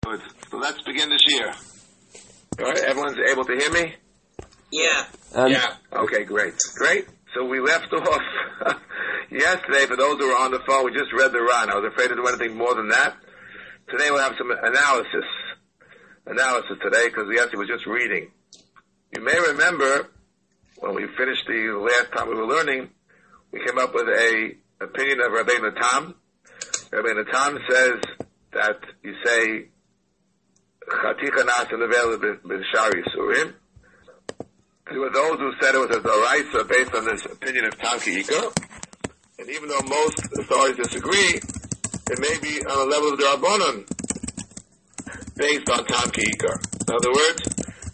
Good. So let's begin this year. All right, everyone's able to hear me? Yeah. Yeah. Okay, great. Great. So we left off yesterday, for those who were on the phone, we just read the Ran. I was afraid to do anything more than that. Today we'll have some analysis today, because yesterday was just reading. You may remember, when we finished the last time we were learning, we came up with a opinion of Rabbeinu Tam. Rabbeinu Tam says that you say, Chaticha Nas Nevel B'Shar Yisurim. There were those who said it was a Daraisa based on this opinion of Tam Ki'ikar. And even though most authorities disagree, it may be on a level of the Rabbanon based on Tam Ki'ikar. In other words,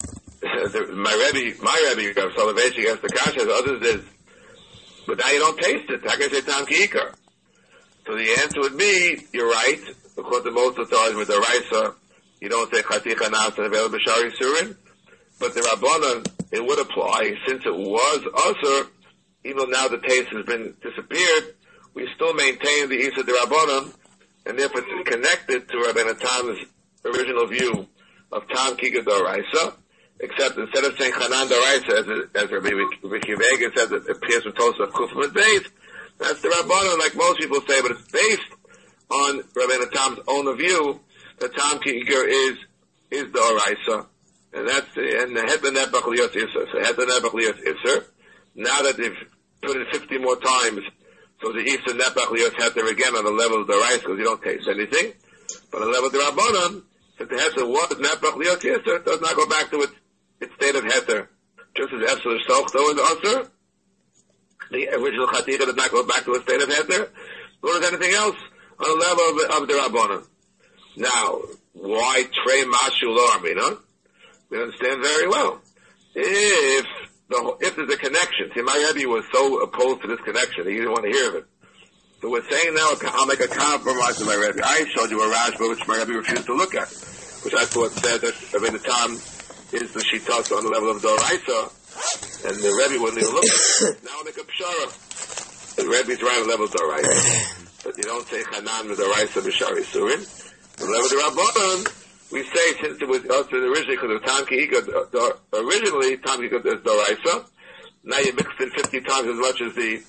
my Rebbe, Rav Soloveitchik, asked the Kasha, as others did, but now you don't taste it. How can you say Tam Ki'ikar? So the answer would be, you're right, according to most authorities with the Raisa, you don't say Chaticha Nas Nevel B'Shar Yisurim, but the Rabbanon, it would apply, since it was Asur, even though now the taste has been disappeared, we still maintain the Isa de Rabbanon, and therefore it's connected to Rabbeinu Tam's original view of Tam Ki'ikar D'Oraisa, except instead of saying Chanan D'Oraisa, as Rabbi Ricky Vega said, that it appears from Tosaf Kufim and Beis, that's the Rabbanon, like most people say, but it's based on Rabbeinu Tam's own view that Tam Ki'ikar is D'Oraisa. And that's and the Het Nebach Lios Isser. So Het Nebach Lios Isser. Now that they've put it 50 more times, so the Isser Nebach Lios Heter again on the level of the rice, because you don't taste anything. But on the level of the Rabbanon, if the Heter was Nebach Lios Isser, it does not go back to its state of Heter. Just as Efsel Sochto is Usser, the original Chaticha does not go back to its state of Heter, nor does anything else on the level of the Rabbanon. Now, why Trey Mashu Lo Amina? We understand very well. If there's a connection, see, my Rebbe was so opposed to this connection, he didn't want to hear of it. So we're saying now, I'll make a compromise with my Rebbe. I showed you a Rashba, which my Rebbe refused to look at, which I thought said that Rabbeinu Tam is the Shitas on the level of D'Oraisa, and the Rebbe wouldn't even look at it. Now I'll make a Pshara. The Rebbe's right on the level of D'Oraisa, but you don't say Chanan with D'Oraisa B'Shar Yisurim. On the level of the Rabbanon, we say, since it was originally, because of Tam Ki'ikar, originally Tam Ki'ikar is D'Oraisa. Now you mix in 50 times as much as the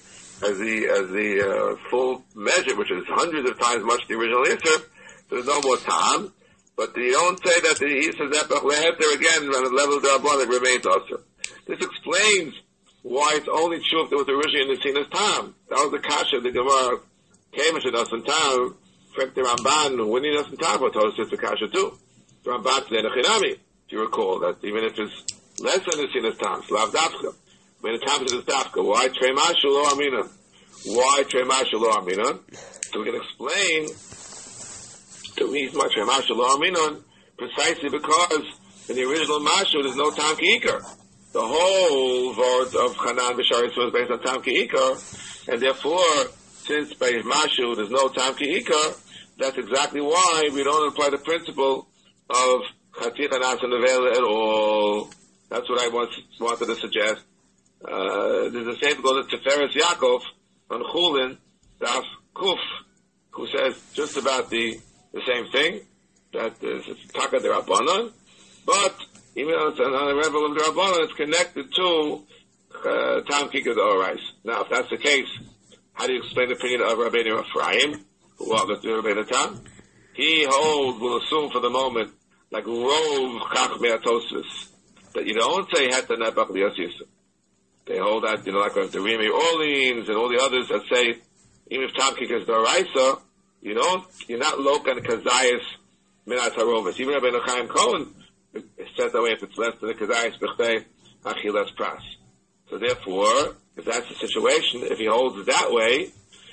full measure, which is hundreds of times much the original Isser. So there's no more Tam. But you don't say that the Isser Zepach Leheter again on the level of the Rabbanon, it remains Asur. This explains why it's only true if it was originally in the scene as Tam. That was the Kasha, the Gemara came and us in Tam, from the Ramban, when he doesn't Tam, but told us it's the Kasha too. Ramban said Chinami, if you recall, that even if it's less than the sin as Tam, Slav Dafka. When the Tam is Dafka, why Trey Mashu Lo Amina? Why Trey Mashu Lo Amina? So we can explain the reason why Trey Mashu Lo Amina, precisely because in the original Mashu there's no Tam Ki'ikar. The whole word of Chanan B'Shar Yisurim is based on Tam Ki'ikar, and therefore, since by Mashu there's no Tam Ki'ikar, that's exactly why we don't apply the principle of Chaticha Nas Nevel at all. That's what I wanted to suggest. There's a same goes to Tiferes Yaakov on Chulin Daf Kuf, who says just about the same thing, that it's Taka de Rabbanon, but even on the level of the Rabbanon, it's connected to Tam Ki'ikar D'Oraisa. Now, if that's the case, how do you explain the opinion of Rabbeinu Ephraim, who was the Rabbeinu Tam? He holds, we'll assume for the moment, like Rov Chachmei HaTosfos, that you don't say Heter Nebach Lios Yisurim. They hold that, like the Rimi Orleans and all the others that say, even if Tam Ki'ikar is D'Oraisa, you're not lokan Kazayas Minat HaRovis. Even Rabbeinu Chaim Cohen said that way, if it's less than the Kazayas B'chtei Achilas Pras. So therefore, if that's the situation, if he holds it that way,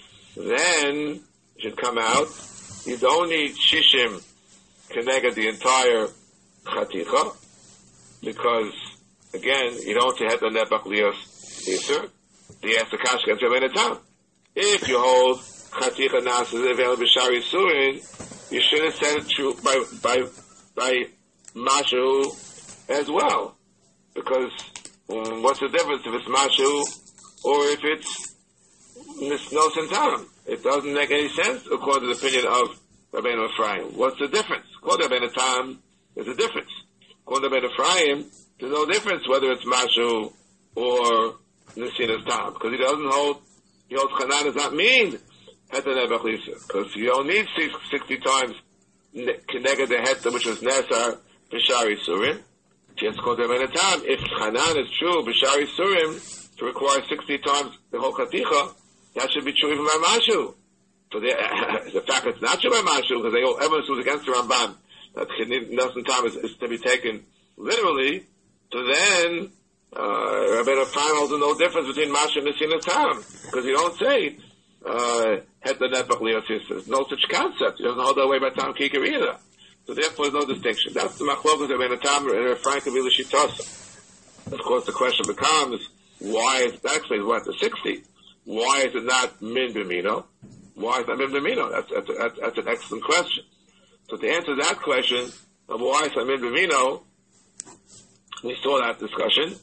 then it should come out, you don't need Shishim Keneged the entire Chaticha, because, again, you don't say Het Nebach Lios Isser, the Esther Kash against Rabbeinu Tam. If you hold Chaticha Nas Nevel B'Shar Yisurim, you should have said it true by Mashu as well, because what's the difference if it's Mashu or if it's no Santaram? It doesn't make any sense according to the opinion of Rabbeinu Ephraim. What's the difference? According to Rabbeinu Tam, there's a difference. According to Rabbeinu Ephraim, there's no difference whether it's Mashu or Nesinas Tam. Because he holds Chanan does not mean Heta Nebach Lisa. Because you don't need 60 times Keneged the Heta, which was Nesar, B'Shari Surim. Just according to Rabbeinu Tam, if Chanan is true, B'Shari Surim, to require 60 times the whole Chaticha, that should be true even by Mashu. So the fact it's not true by Mashu, because everyone who's against the Ramban, that Nelson Tam is to be taken literally, so then, Rabbeinu Ephraim holds no difference between Mashu and Nesinas Tam, because you don't say, Het the Nepach Lios. There's no such concept. He doesn't hold that way by Tam Kikar either. So therefore there's no distinction. That's the Machlokas of Rabbeinu Tam and Ephraim Kabila Shitasa. Of course the question becomes, why is, that explains why it's the 60. Why is it not Min B'mino? Why is it not Min B'mino? That's an excellent question. So to answer that question of why is it Min B'mino, we saw that discussion.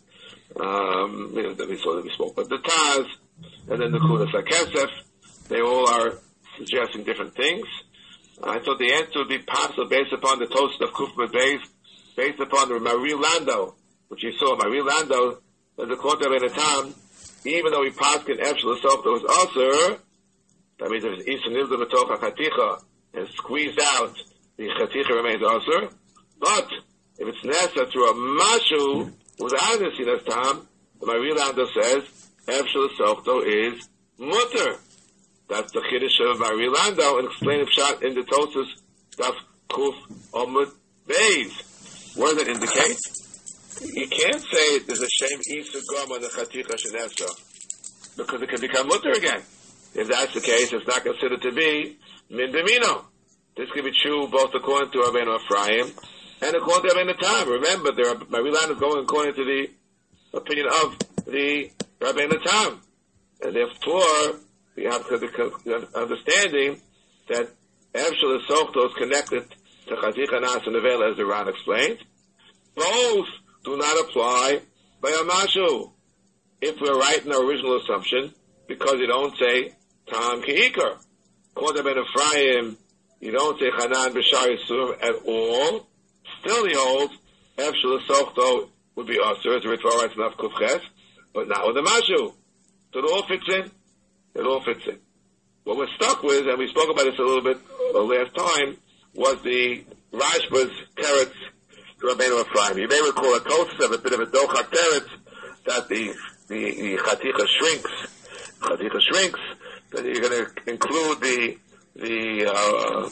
We spoke about the Taz, and then the Kudas HaKesef. They all are suggesting different things. I thought the answer would be possible based upon the toast of Kufma based upon the Marie Lando, which you saw. Marie Lando, as a quote of Tam, even though he passed in Efshel Sof that was Aser, that means if it's Isa Nivda B'toch HaChaticha, and squeezed out, the Chaticha remains Aser. But, if it's Nesa through a Mashu, without Nesinas Tam, the Marie Lando says, Efshel Sof is Mutter. That's the Chiddush of Marie Lando, and explain the shot in the Tosus, Daf Kuf Omud Beis. What does it indicate? You can't say there's a shame Isa Gom on the Chaticha Shenesa, because it can become Mutter again. If that's the case, it's not considered to be Min B'mino. This can be true both according to Rabbeinu Ephraim and according to Rabbeinu Tam. Remember, Marie Lando is going according to the opinion of the Rabbeinu Tam. And therefore, we have the understanding that Efshel Sochto is connected to Chaticha Nas and Nevela, as the Ran explained. Both do not apply by a Mashu. If we're right in our original assumption, because you don't say Tam Ki'ikar. According to Ben Ephraim, you don't say Chanan B'Shari Surim at all. Still he holds Efshel Sochto would be Aser, as the Ritva writes in Av Kufches, but not with a Mashu. So it all fits in. It all fits in. What we're stuck with, and we spoke about this a little bit last time, was the Rashba's teretz to Rabbeinu Ephraim. You may recall a Tosus of a bit of a Dochak teretz that the Chaticha shrinks. Chaticha shrinks. That you're going to include the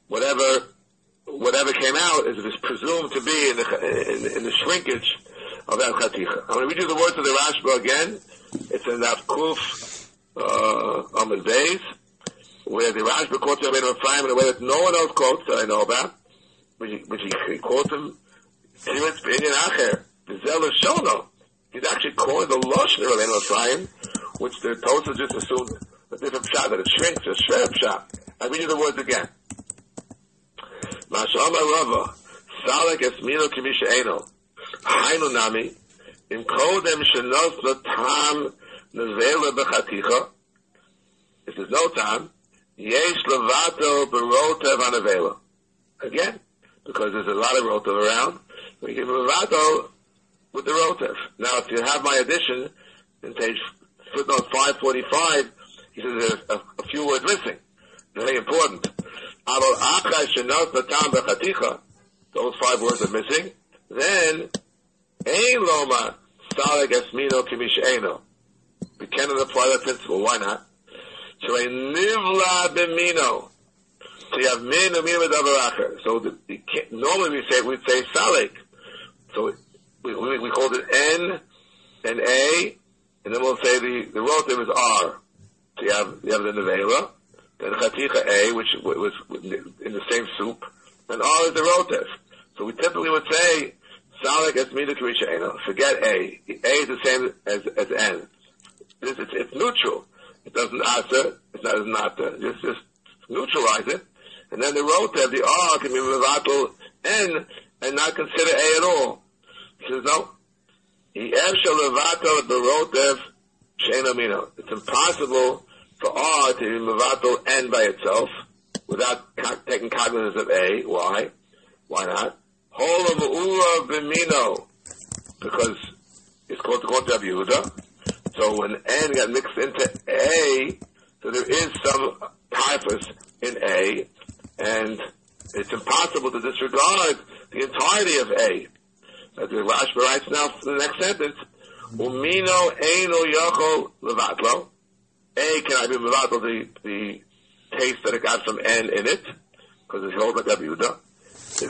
whatever came out is presumed to be in the shrinkage of that Chaticha. I'm going to read you the words of the Rashba again. It's in that Kuf Amud Beis, where the Rashba quotes Rabbeinu Ephraim in a way that no one else quotes that I know about. But he quotes him, Tiritz B'inyan Acher, B'zel Shono. He's actually calling the Lashon of Rabbeinu Ephraim, which the Tosa just assumed a different shot, that it shrinks, a shred shot. I read you the words again. Masha'ama Rava, Salek Esmino Kimisha Eno, Hainu Nami, Im Kodem Shenos Latam Nevela B'Chaticha. If there's no time, Yesh Levato B'Rotev Anavela. Again, because there's a lot of Rotev around, we give Levato with the Rotev. Now, if you have my addition, in page footnote 545, he says there's a few words missing. Very important. Those 5 words are missing. Then, Ein Loma Saleg Esmino Kimish Eino. We cannot apply that principle. Why not? So a Nivla B'mino. So you have Min U'min B'davar Acher. So normally we'd say Saleg. So we called it N and A, and then we'll say the Rotev is R. So you have the Nevela, then Chaticha A, which was in the same soup, and R is the Rotev. So we typically would say, Saleg Esmina Kirisha Eno. Forget A. A is the same as N. It's neutral. It doesn't answer. It's not nata. Just neutralize it. And then the Rotev, the R, can be Mevatel N, and not consider A at all. He says, no. It's impossible for R to be Mevatel N by itself. without taking cognizance of A. Why? Why not? Hola Ma'ura Bimino, because it's called to Rabbi Yehuda. So when N got mixed into A, so there is some typhus in A, and it's impossible to disregard the entirety of A. As the Rashba writes now for the next sentence, Umino Eino Yochol Levatlo. A cannot be Levatlo, the taste that it got from N in it, because it's called like Rabbi Yehuda. So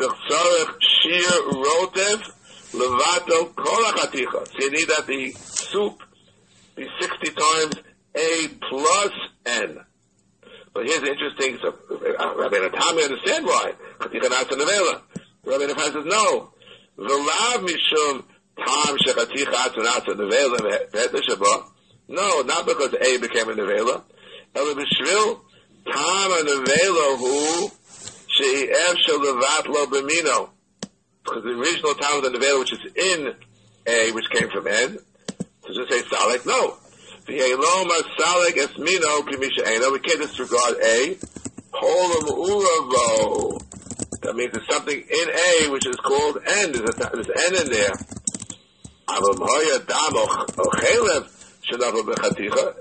you need that the soup be 60 times A plus N. But here's the interesting, so Rabbi Natami understand why. Chaticha Nasa Nevela. Rabbi Natami says no. V'lav mishum tam shechaticha Nasa Nevela v'het l'shabah. No, not because A became a Nevela. Ela b'shvil tam a Nevela hu she'ef shel levatlo b'mino. Because the original time of the Nevela, which is in A, which came from N, so just say Salek, no. The Eloma Salek Esmino Kimisha Eno, we can't disregard A. Holam Uravo. That means there's something in A which is called N. There's N in there. Avam Hoya Damoch Ochelev Shanav Bechaticha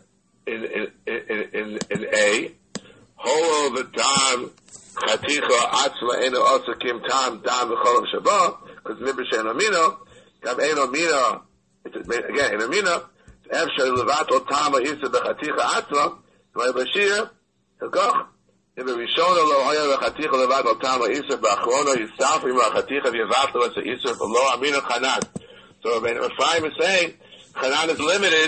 in A. Holo V'Dam Chaticha Atzma Eno also Kim Tam Dam V'Cholam Shabbat, because Mibra She'en Amino, Kam Eno Mina, again, Eno Mina, Efshar Levato Tama Isa B'Chaticha Atzma, V'Ay Bashir, Hilkoch, in the Rishona Lo Hoya B'Chaticha Levato Tama Isa B'Achrona Yisafri B'Chaticha V'Yavato Asa Isa V'Lo Amino Chanan. So Rabbi Ephraim is saying, Chanan is limited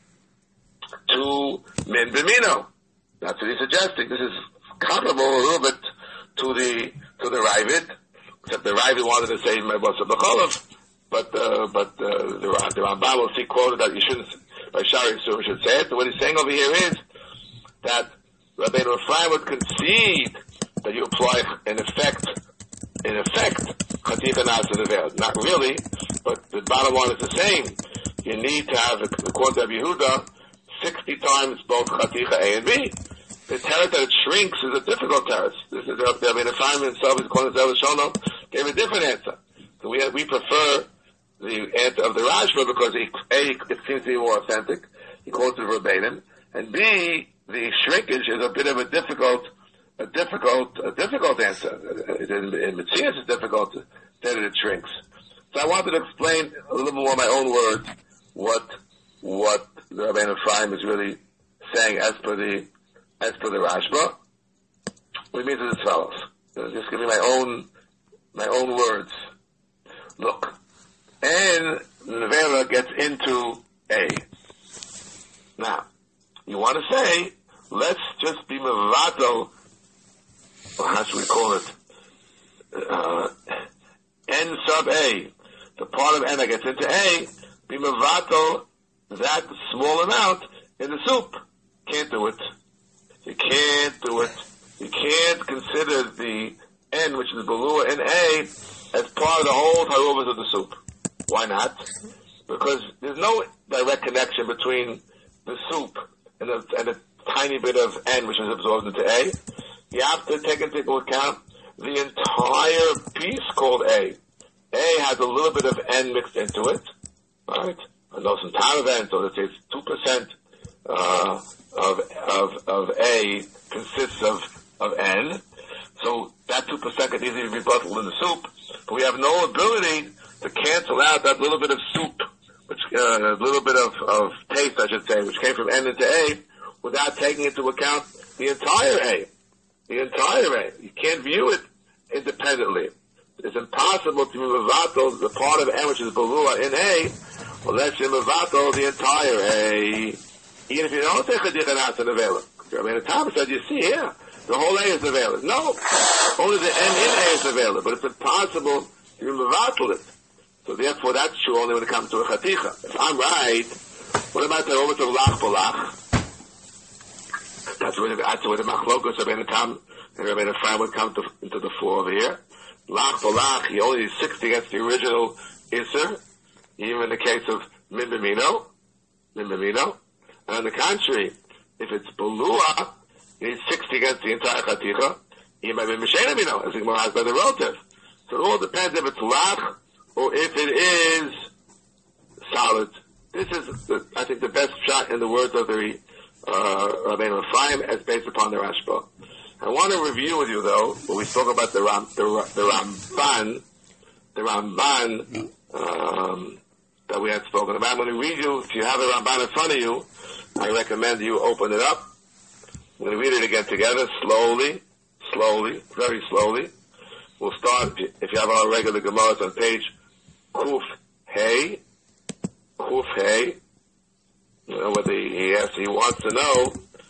to Min B'Mino. That's what he's suggesting. This is comparable a little bit to the Ravid, except the Ravid wanted to say Mebasa B'Cholov, but the Rambam will see quoted that you shouldn't, by Shari Sur should say it. So what he's saying over here is that Rabbi Ephraim would concede that you apply in effect, Chaticha Nasa Nevela. Not really, but the bottom line is the same. You need to have, according to Rabbi Yehuda, 60 times both Chaticha A and B. The teretz that it shrinks is a difficult teretz. This is Rabbi Ephraim himself, according to Zevah Shono, gave a different answer. So we prefer the answer of the Rashba because it seems to be more authentic. He quotes it verbatim, and B, the shrinkage is a bit of a difficult answer. In Matthias, it's difficult that it shrinks. So I wanted to explain a little more in my own words what Rabbi Ephraim is really saying as per the Rashba. What it means is as follows. Just give me my own words. Look, and Nevela gets into A. Now, you want to say, let's just be mevatel, or how should we call it? N sub A. The part of N that gets into A, be mevatel that small amount in the soup. Can't do it. You can't do it. You can't consider the N, which is Belua in A, as part of the whole taruvas of the soup. Why not? Because there's no direct connection between the soup and a tiny bit of N, which is absorbed into A. You have to take into account the entire piece called A. A has a little bit of N mixed into it, right? I know some time of N, so let's say it's 2%, of A consists of N. So that 2% could easily be bottled in the soup, but we have no ability to cancel out that little bit of soup, which, a little bit of taste, I should say, which came from N into A, without taking into account the entire A. The entire A. You can't view it independently. It's impossible to mevatel the part of N which is Belua in A, unless you mevatel the entire A. Even if you don't say Chaticha Nasa Nevela. I mean, the Talmud said, you see here, the whole A is Nevela. No, only the N in A is Nevela, but it's impossible to mevatel it. So therefore, that's true only when it comes to a Chaticha. If I'm right, what about the Omet of Lach Balach? That's where the Machlokos of Enetam and Rabbi Ephraim would come into the fore over here. Lach Balach, he only needs 60 against the original Isser, even in the case of Min B'Mino. And on the contrary, if it's Belua, he needs 60 against the entire Chaticha. He might be Mishena Mino, as the Gemara has by the relative. So it all depends if it's lach or if it is solid. This is, I think, the best shot in the words of the Rabbeinu Ephraim as based upon the Rashba. I want to review with you, though, when we spoke about the Ramban that we had spoken about. I'm going to read you, if you have the Ramban in front of you, I recommend you open it up. I'm going to read it again together, slowly, very slowly. We'll start, if you have our regular Gemaras, on page Kuf Hey. You know, whether he wants to know,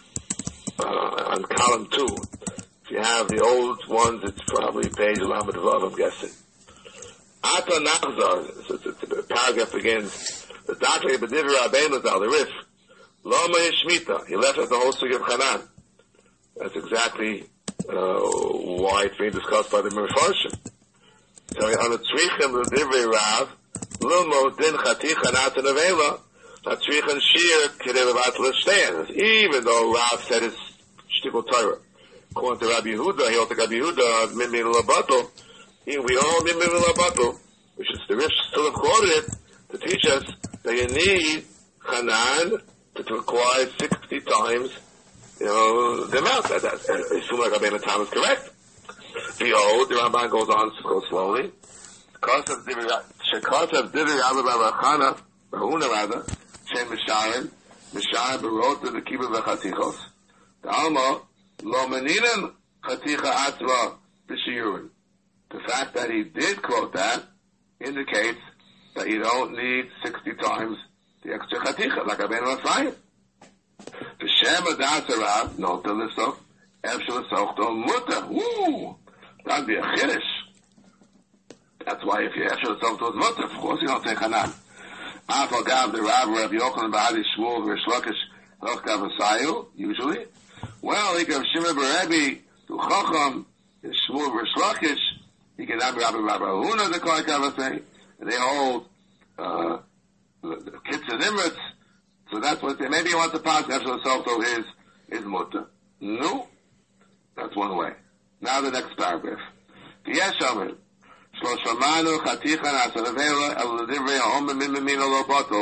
on column 2. If you have the old ones, it's probably page Lamed Vav, I'm guessing. Ata Nachzar, the paragraph begins, the Dr. B'Divrei Rabbeinu Zal, the Rif, Loma Yishmita, he left us the whole sugi of Hanan. That's exactly why it's being discussed by the Mefarshim. So on the Tzrichim L'Divrei Rav, Lumo Din Chaticha Natan Avela, Tzrichim Shir K'dei Levat L'Shtein. Even though Rav said his Shtikul Torah, according to Rabbi Yehuda, he also got Rabbi Yehuda, Mimmin Labato, we all Mimmin Labato, which is the Rif still have quoted it to teach us that you need Hanan to require 60 times, you know, the amount. I assume like Rabbeinu Tam is correct. Behold, the Ramban goes on, go slowly. Shekasav Divrei Rabbi Rachana, Rahuna rather, Shem Misharim Barota V'Kibbutz V'Chatichos. The Alma, Lo Meninan Chaticha Atzva B'Shiyurin. The fact that he did quote that indicates that you don't need 60 times the extra Chaticha, like Rabbeinu Ephraim. The Shem Adasarav, no to Lissof, Efshel Sochto Muta. Woo! That'd be a Chiddush. That's why if you Efshel Sochto is Muta, of course you don't take Hanan. Afagav, the Rav Yochanan Ba'adi Shmuel V'Shlokish Lochkav Asayu, usually. Well, he can Shimon Berebi, to Chacham, Shmuel V'Shlokish, he can have Rabbi Huna, the Koikav Asay, and they hold, the Kitzur Nimritz. So that's what they, maybe he wants to pass Efshel Sochto is Muta. No. That's one way. Now the next paragraph. Yesh Omer. Shloshamanu chaticha na'asaravela el l'divrei ha'omer min mimino lo bato.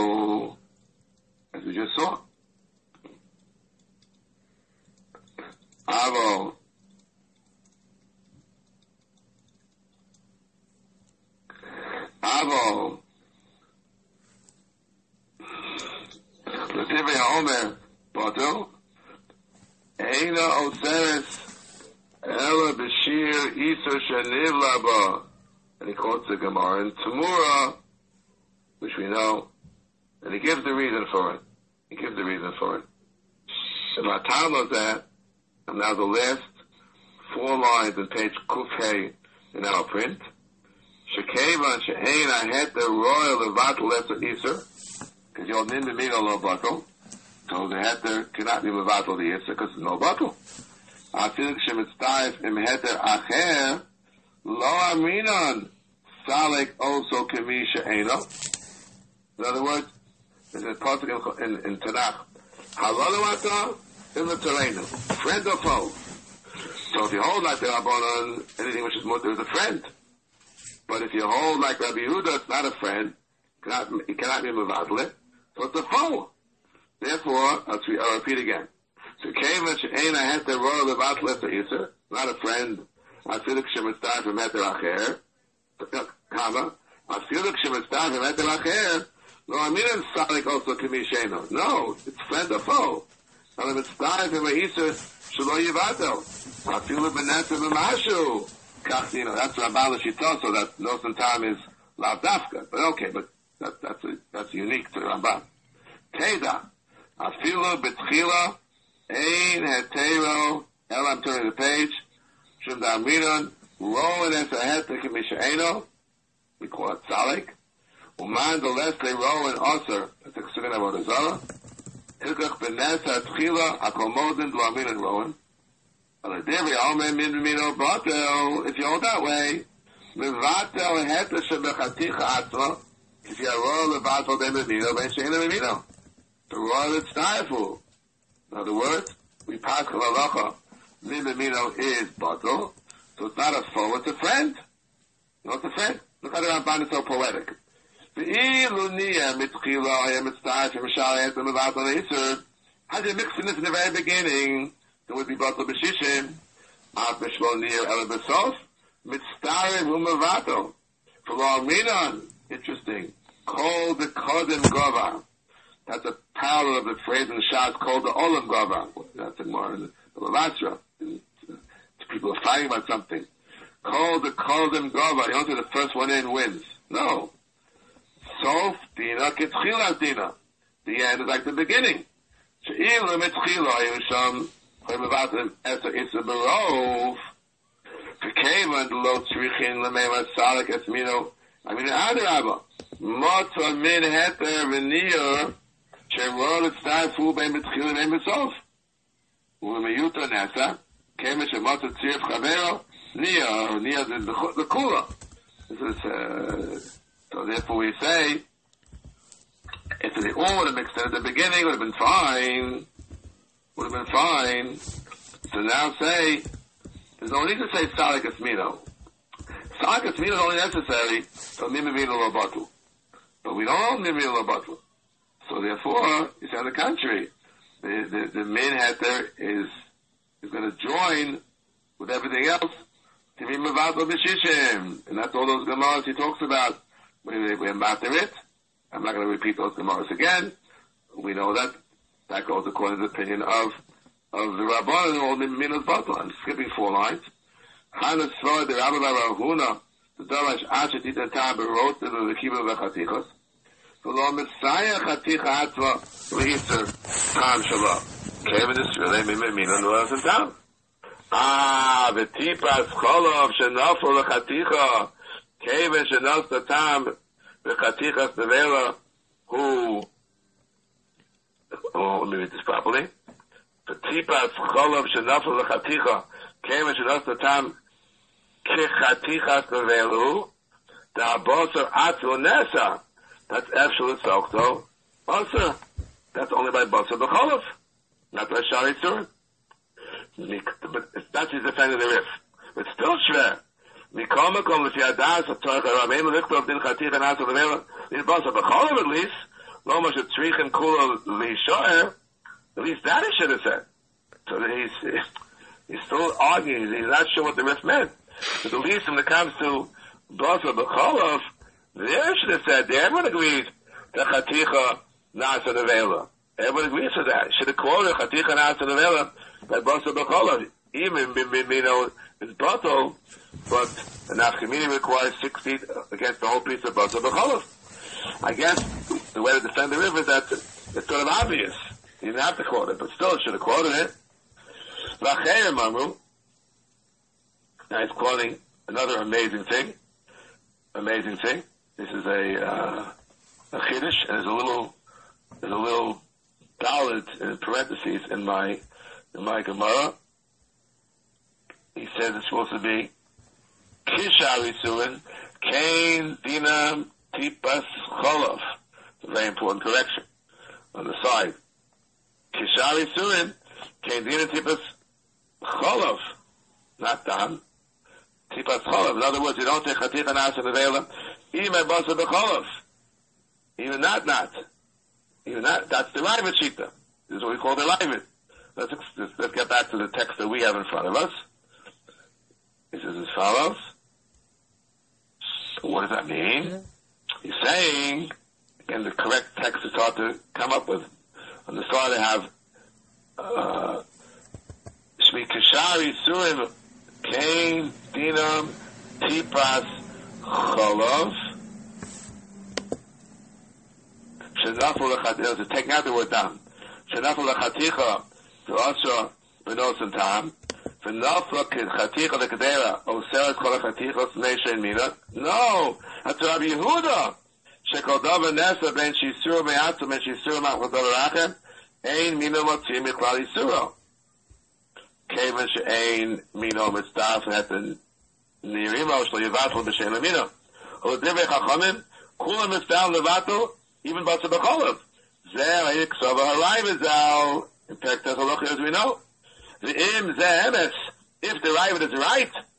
As we just saw. Avo. L'divrei ha'omer bato. Eina oseres ela b'shir isa sheniv laba. And he quotes the Gemara in Tamura, which we know, and he gives the reason for it. The Matam of that, and now the last 4 lines on page Kufhei in our print. Shekevan she'ein ahet the royal levatel lesser iser, because you're nimimino lo batel. So the heter cannot be levatel the iser because there's no batel. Afilik shemitztaif im heter acher lo aminon salik also kemisha eno. In other words, there's a pasuk in Tanakh. Halolu ata in the terrain, friend or foe. So if you hold like the Rabbanon, anything which is mutter is a friend. But if you hold like Rabbi Yehuda, it's not a friend. It cannot be mevadle. So it's a foe. Therefore, I'll repeat again. So kevan she'ein aheter royal levatel lesser iser, not a friend. Afilik shemitztaif im heter acher. Comma, Afiluk shemitztav v'meter acher, lo aminan salik also kamisheno. No, it's friend or foe. And if it's dive v'ma'isa, shelo yivatel. Afiluk b'netzah v'mashu. Kach, you know, that's Ramban L'Shita, so that no time is lav dafka. But okay, but that's unique to Ramban. Teda, Afiluk b'tchila, ein hetero, I'm turning the page, Shem da'aminan, lo and es aheter kamisheno, we call it Tzalik. Uman the less they row in Osir, that's a Ksugin Avodah Zarah. Hilkach Benes HaTchila, Akomodin, Dlamin and Rowan. If you hold that way, Mevatel Heta Shebechaticha Atzma, if you are royal Levatel De Memino, Beishein Memino. The royal it's Taifu. In other words, we pass Kavalacha, Memino is Batel, So it's not a foe, it's a friend. No, it's a friend. Look how the Ramban is so poetic. How do you mix in this in the very beginning? There would be Batal B'Shishim, At Mishlo Nir El B'Sof, Mitztarev Umavato. For long Minan, interesting. Called the Kodim Gova. That's a parallel of the phrase in the Shas called the Olam Gova. That's more in the Lavasra. People are fighting about something. Called the Kodim Gova. You don't say the first one in wins. No. Sof Dina Ketchilas Dina. The end is like the beginning. She'ilu Mitzchila Yusham Chaymavat Esa Barov. Fekeva Lo Tzrichin Lemeva Salak Esmino. I mean, Adarabba. Motza Min Heter V'Niyah Sherol Tztafu Bein Mitzchila Bein Misof. U'Meyuta Nesa Kema Shemotza Tzirif Chavero Niyah is the Kula. This is, so therefore we say, if they all would have mixed in at the beginning, would have been fine. Would have been fine. So now say, there's no need to say Salik Esmino. Salik Esmino is only necessary for Mimimino Lobatu. But we don't have Mimimino Lobatu. So therefore, you say on the contrary, the main heter is going to join with everything else to be Mavato B'Shishim. And that's all those Gemaras he talks about. We're matter it. I'm not going to repeat those Gemaras again. We know that goes according to the opinion of the Rabban and all the Minas Batal. I'm skipping 4 lines. Hanas Svar, the Rabbi Rahuna, the Darash Ashet Itatab, wrote to the Kibbutz V'Chatichos. So lo Messiah Chaticha Atva V'Yitzer Tam Shalom. Kevin is really Mina Nuaz and Tam. V'Tipas Cholov Shenafol V'Chaticha Kevin Shenas the Tam V'Chatichas Nevela who let me read this properly. V'Tipas Cholov Shenafol V'Chaticha Kevin Shenas the Tam Kechatichas Nevelu Da'abosar Atzu Nesa. That's absolute Sokto. Also, that's only by Basar B'Cholov, not by Shari Tzur. But that's his defending the Rif. But still Shver. Mikol Makom L'fi Adas HaTorach HaRameim L'Lichtov Din Chatich and Asa L'Mela in Basar B'Cholov at least, Lo Moshe Tzrich and Kula L'Yishoer, at least that he should have said. So he's still arguing, he's not sure what the Rif meant. But at least when it comes to Basar B'Cholov, there should have said, everyone agrees that Chaticha Nasa Nevela. Everyone agrees to that. Should have quoted Chaticha Nasa Nevela by Basar B'Cholov. Even, it's Batal, but the Nafkamini requires 6 feet against the whole piece of Basar B'Cholov. I guess the way to defend the river is that it's sort of obvious. You didn't have to quote it, but still should have quoted it. V'acheir Mamru. Now he's quoting another amazing thing. This is a chiddush, and there's a little dalet in parentheses in my Gemara. He says it's supposed to be Kishar Yisurin Kain Dinam Tipas Cholov. It's a very important correction on the side. Kishar Yisurin Kain Dinam Tipas Cholov, not Dam. Tipas Cholov. In other words, you don't say Chatich and Asa Nevela. Even Basar B'Cholov. Even not. Even that. That's the Ravid Shita. This is what we call the Ravid. Let's get back to the text that we have in front of us. It says as follows. So what does that mean? He's saying, again, the correct text is hard to come up with. On the side they have Shmi Kishari Surim Kain Dinam Tipas Cholov. Shenafol L'Chaticha, to take out the word down. Shenafol L'Chaticha, to also Benos and Tam. V'nafla Chaticha L'Kedera, Oseret Kol HaChatichos Meisha and Mina. No! That's Rabbi Yehuda. Shekol Dava Nesa Ben Shisur Me'atzum Ben Shisur Ma'achot Rachem. Ein Mino Motzim Miklal Yisuro. Kevan She'ein Mino Mitztaf Hetten Nirimo Shlo Yevatl B'Shem Mino. U'Divrei Chachamim, Kulam Mitztaf Levatl, even Basar B'Cholov. Zeh Hayik Sova Harayv Zal, in Perek Tes Halacha as we know. If the Ravid is right,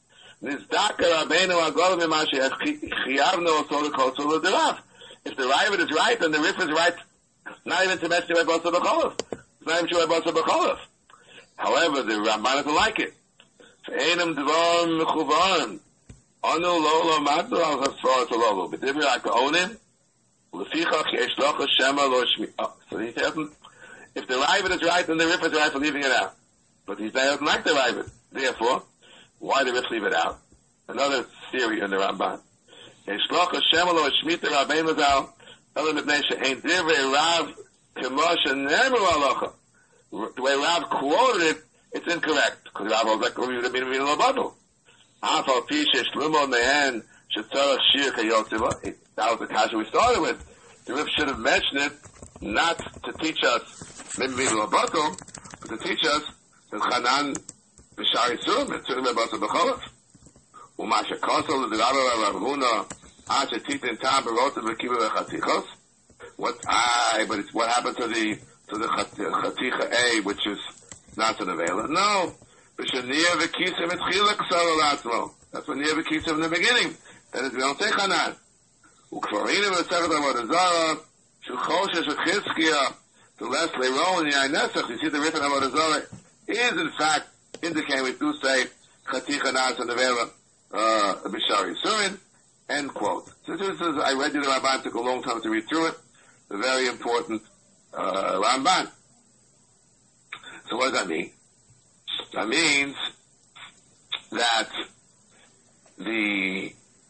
Nizdaka Rabbeinu Agol Mimashi Chiyavno Osol Kosol Derav. If the Ravid is right, then the Rif is right. Not even to mention Rebbe Osa B'Cholov. It's not even true Rebbe Osa B'Cholov. However, the Ramban doesn't like it. Ve'enam Dvar Mechuvan. Anu Lolo Madu Al Hasfar Tololo. B'divir HaKaonim. L'fichach Yesh Locha Shema Lo Shmi. So he tells him, if the Ravid is right, then the Rif is right for leaving it out. But he doesn't like the Ravid. Therefore, why the Rif leave it out? Another theory in the Ramban. Yesh Locha Shema Lo Shmi the Rabbeinu Zal. Elam Ibnei She'ein Divrei Rav K'moshe Ne'emer Alocha. The way Rav quoted it, it's incorrect. Because Rav was like, "Reviewed the meaning of the bottle." Afal Pishesh Lumo Mehen Shetzarach Shir Kayotziva. That was the kasha we started with. The Rif should have mentioned it not to teach us maybe the bottle, but to teach us that Chanan B'Shari Surim and Surim B'Basa B'Cholov. Umasha Kosol the Rabbi Rav Huna Asher Titin Tam B'Rota B'Kiva V'Chatichos. What happened to the Chaticha A, which is not an available? No. B'Shaniya V'Kisim Etchila Ksara Latzmo. That's when Niya V'Kisim in the beginning. That is, we don't say Chanan. Ukfarina V'Sechet Avodah Zarah Shulchoshesh V'Chizkiya to less Leron in Yain Nesach. You see the Rif in Avodah Zarah is in fact indicating we do say Chaticha Nas and Avela B'Shari Surin. End quote. So this is, I read you the Ramban, took a long time to read through it. A very important Ramban. So what does that mean? That means that the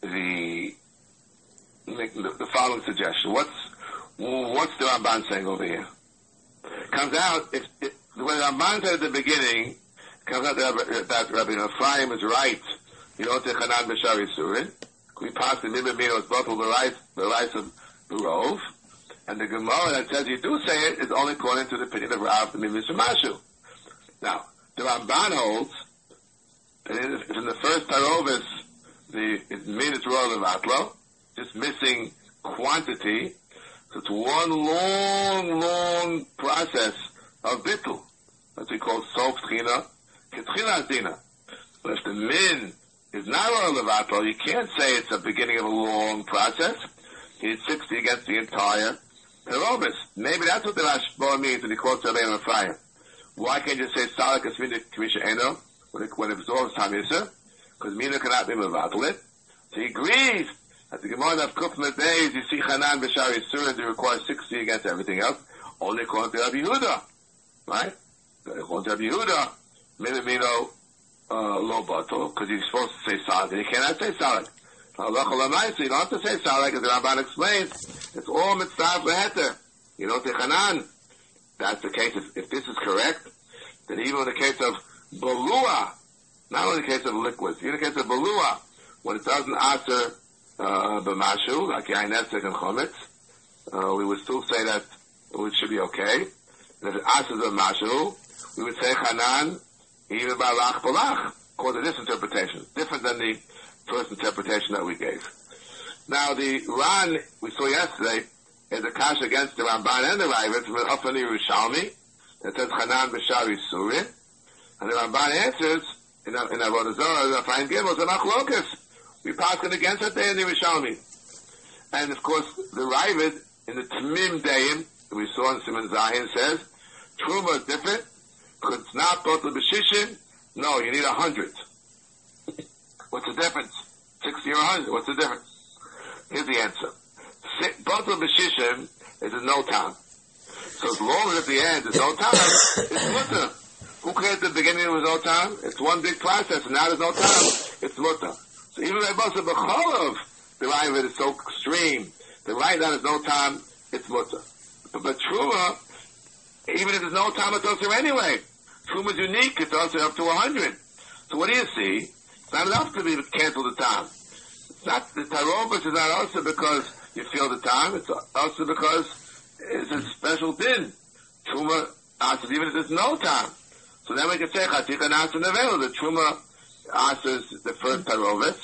following suggestion. What's the Ramban saying over here? Comes out, if the way the Ramban said at the beginning, comes out that Rabbi Ephraim is right. You don't say Chanan B'Shari Surin. We pass the Mibba Minos bottle the rice of Berov. And the Gemara that says you do say it is only according to the opinion of Rav the Mibba Shemashu. Now, the Ramban holds that in the first Tarovis, it means it's Royal Levatlo, just missing quantity. So it's one long process of bittul. That's what we call sof tchina, ketchila dina. But if the min is not Royal Levatlo, you can't say it's the beginning of a long process. You need 60 against the entire Tarovis. Maybe that's what the Rashba means when he quotes Rabbeinu Ephraim. Why can't you say Salak Asmina Kamisha Eno when it absorbs Tamisa? Because Mina cannot be Mavatal. So he agrees that the Gemara of Kufma days you see Chanan B'Shari Surah they require 60 against everything else, only according to Rabbi Yehuda. Right? According to Rabbi Yehuda, Mino Lo Bato, because he's supposed to say Salak, and he cannot say Salak. You don't have to say Salak, as the Ramban explains. It's all Mitzvah Leheter. You don't say Chanan. That's the case. If this is correct, then even in the case of Balua, not only in the case of liquids, even in the case of Balua, when it doesn't answer b'mashu, like Yain Nesek and Chometz, we would still say that it should be okay. And if it answers b'mashu, we would say Chanan, even by Lach Balach, according to this interpretation, different than the first interpretation that we gave. Now the Ran we saw yesterday is a kash against the Ramban and the Ravid from Afani Yerushalmi that says Chanan B'Shari Surin, and the Ramban answers in Avodah Zarah the Ephraim Gimel and Achlokas. We pass it against it there in the Yerushalmi, and of course the Ravid in the Tamim Deim that we saw in Simon Zayin says Truma is different because it's not both the B'Shishim. No, you need 100. What's the difference? 60 or 100? What's the difference? Here's the answer. Both of the B'Shishim is no time. So as long as at the end there's no time, it's mutter. Who cares at the beginning there was no time? It's one big process, and now there's no time. It's mutter. So even if B'Shishim B'Cholov, the right of it is so extreme. The right now there's no time, it's mutter. But Truma, even if there's no time, it's also anyway. Truma is unique, it's also up to 100. So what do you see? It's not enough to be cancel the time. It's not, the Tarovis is not also because you feel the time, it's also because it's a special din. Truma answers even if there's no time. So then we can say Chatika Nasa Nevela, the Truma answers the first Tarovis.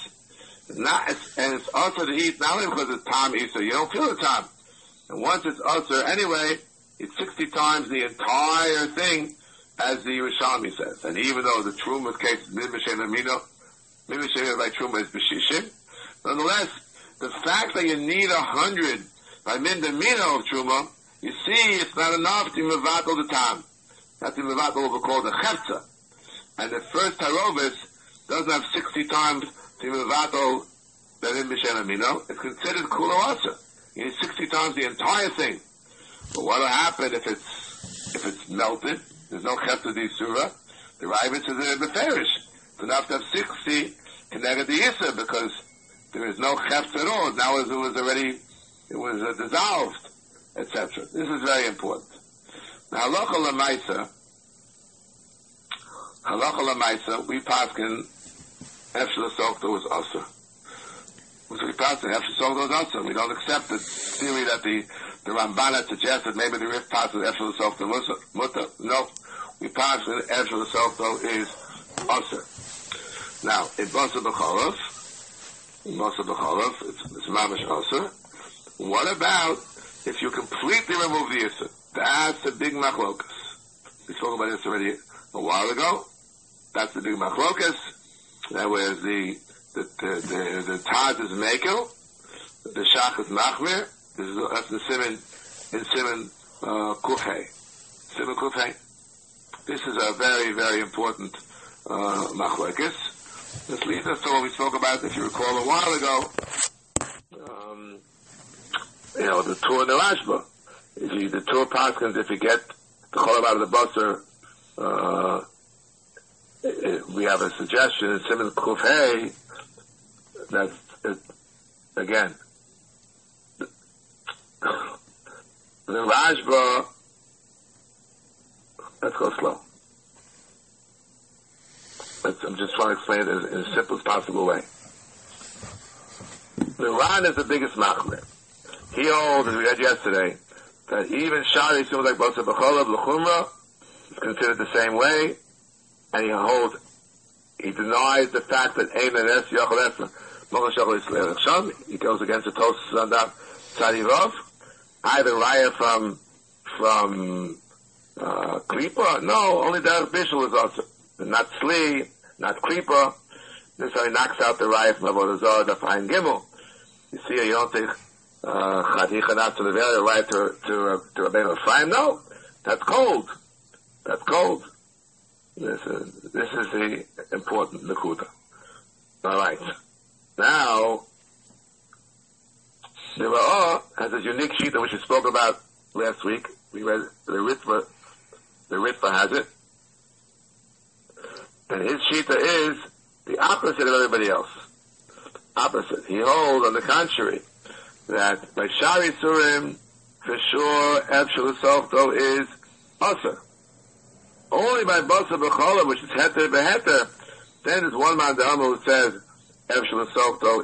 And it's also to eat not only because it's time Easter, you don't feel the time. And once it's also anyway, it's 60 times the entire thing, as the Yerushalmi says. And even though the Truma's case is Mid Mishen Amino, maybe Shemir by Truma is B'shishim. Nonetheless, the fact that you need 100 by Mindamino of Truma, you see it's not enough to Mevatel the Tam. That's the Mevatel what we call the Chefza. And the first Tarovis doesn't have 60 times to Mevatel that in B'Shem Amino. It's considered Kula Asa. You need 60 times the entire thing. But what will happen if it's melted? There's no Chefza di Surah. The Ravid says they're Beferish. It's enough to have 60 connected to Yisra because there is no Chefza at all. Now it was dissolved, etc. This is very important. Now, Halacha Lamaisa, we paskin Efshel Sokta was Asa. So we paskin Efshel Sokta was Asa. We don't accept the theory that the Ramban suggested maybe the Rif paskin Efshel Sokta Mutter. No, we paskin Efshel Sokta is Asa. Now, in Basa B'Cholov, it's Mamash Asa. What about if you completely remove the Yisr? That's the big machlokas. We spoke about this already a while ago. That's the big machlokas. That was the Taz is Mekel, the Shach is Machmir. That's the Siman Kufhei. Siman Kufhei. This is a very, very important machlokas. This leads us to what we spoke about, if you recall, a while ago. The Torah and the Rashba. The Torah paskins, if you get the Cholam out of the Basar, we have a suggestion in Siman Kufhei that, again, the Rashba, let's go slow. I'm just trying to explain it in the simplest possible way. The Ran is the biggest machmir. He holds, as we read yesterday, that even Shari, seems like Basa B'Cholav, L'Chumra, is considered the same way, and he denies the fact that Ein and Es, Yochel Esma, Mochel Shochel Yisrael Echsham, he goes against the Tosas on that Tzadivov, either Raya from Kripa, no, only Derech Bishul is also, not Sli, not Kripa, this how he knocks out the Raya from Avodah Zarah, the Fine Gimel. You see, you don't think, Chadicha not to the very right to Rabbeinu Ephraim. No, that's cold. That's cold. This is the important Nakuda. All right. Now, the Ra'ah has a unique sheet which we spoke about last week. We read the Ritva. The Ritva has it, and his shita is the opposite of everybody else. Opposite. He holds, on the contrary, that by Shari Surim, for sure, Efshel Softo is Asa. Only by Basa B'Chola, which is Heter B'Heter, then there's one man who says Efshel Softo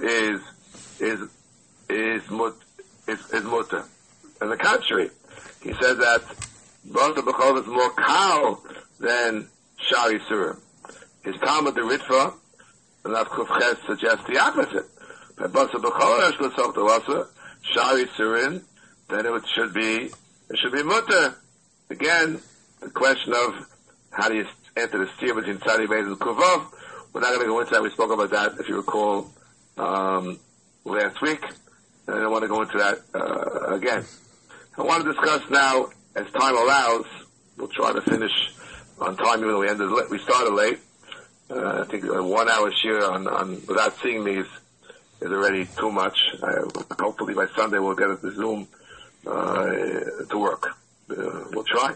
is Mutter. On the contrary, he says that Basa B'Chola is more Kal than Shari Surim. His Talmud the Ritva, and that Kufches suggests the opposite. By Basa B'Chola Efshel Softo Asa, Shari Surin, then it should be Mutter. Again, the question of how do you enter the steer between Tzadi Beis and Kuvov. We're not going to go into that. We spoke about that, if you recall, last week. And I don't want to go into that again. I want to discuss now, as time allows, we'll try to finish on time even though we started late. I think a 1 hour share on without seeing these is already too much. Hopefully by Sunday we'll get the Zoom to work. We'll try.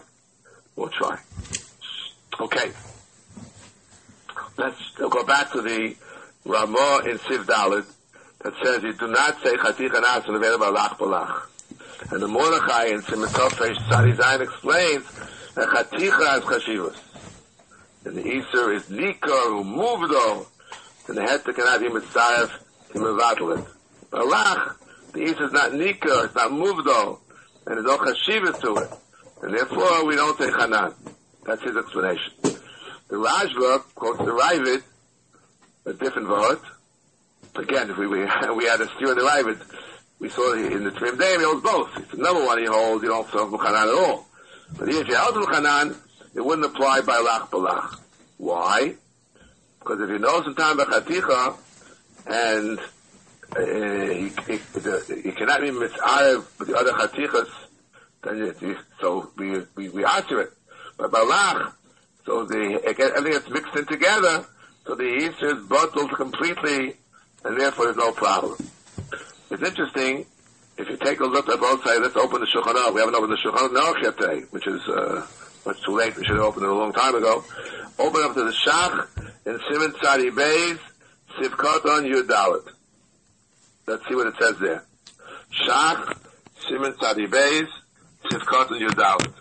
Okay. Let's go back to the Ramah in Siv Dalet that says you do not say Chatich Anas and Aveda Balach Balach. And the Mordechai in Simatov Tzadi Zayin explains that Chaticha has Chashivas. And the Isur is Nikar, Umuvdo, and the Heter cannot be Mitzayef, to Mevatel it. Balach, the Isur is not Nikar, it's not Muvdo, and there's no Chashivas to it. And therefore we don't say Chanan. That's his explanation. The Rashba quotes the Ravid, a different word. Again, if we had a steer in the Ravid, we saw in the Trim Day, he holds both. It's the number one he holds, you don't say Chanan at all. But if you held Chanan, it wouldn't apply by Lach Balach. Why? Because if you know some time about chaticha, and you cannot be mitzareh with the other chatichas, then we answer it. But balach, so everything gets mixed in together, so the Easter is bottled completely, and therefore there's no problem. It's interesting, if you take a look at both sides, let's open the Shulchan Aruch. We haven't opened the Shulchan Aruch yet today, which is much too late. We should have opened it a long time ago. Open up to the Shach in Siman Tzadi Beis, Sivkoton Yud Dalet. Let's see what it says there. Shach, Siman Tzadi Beis, Sivkoton Yud Dalet.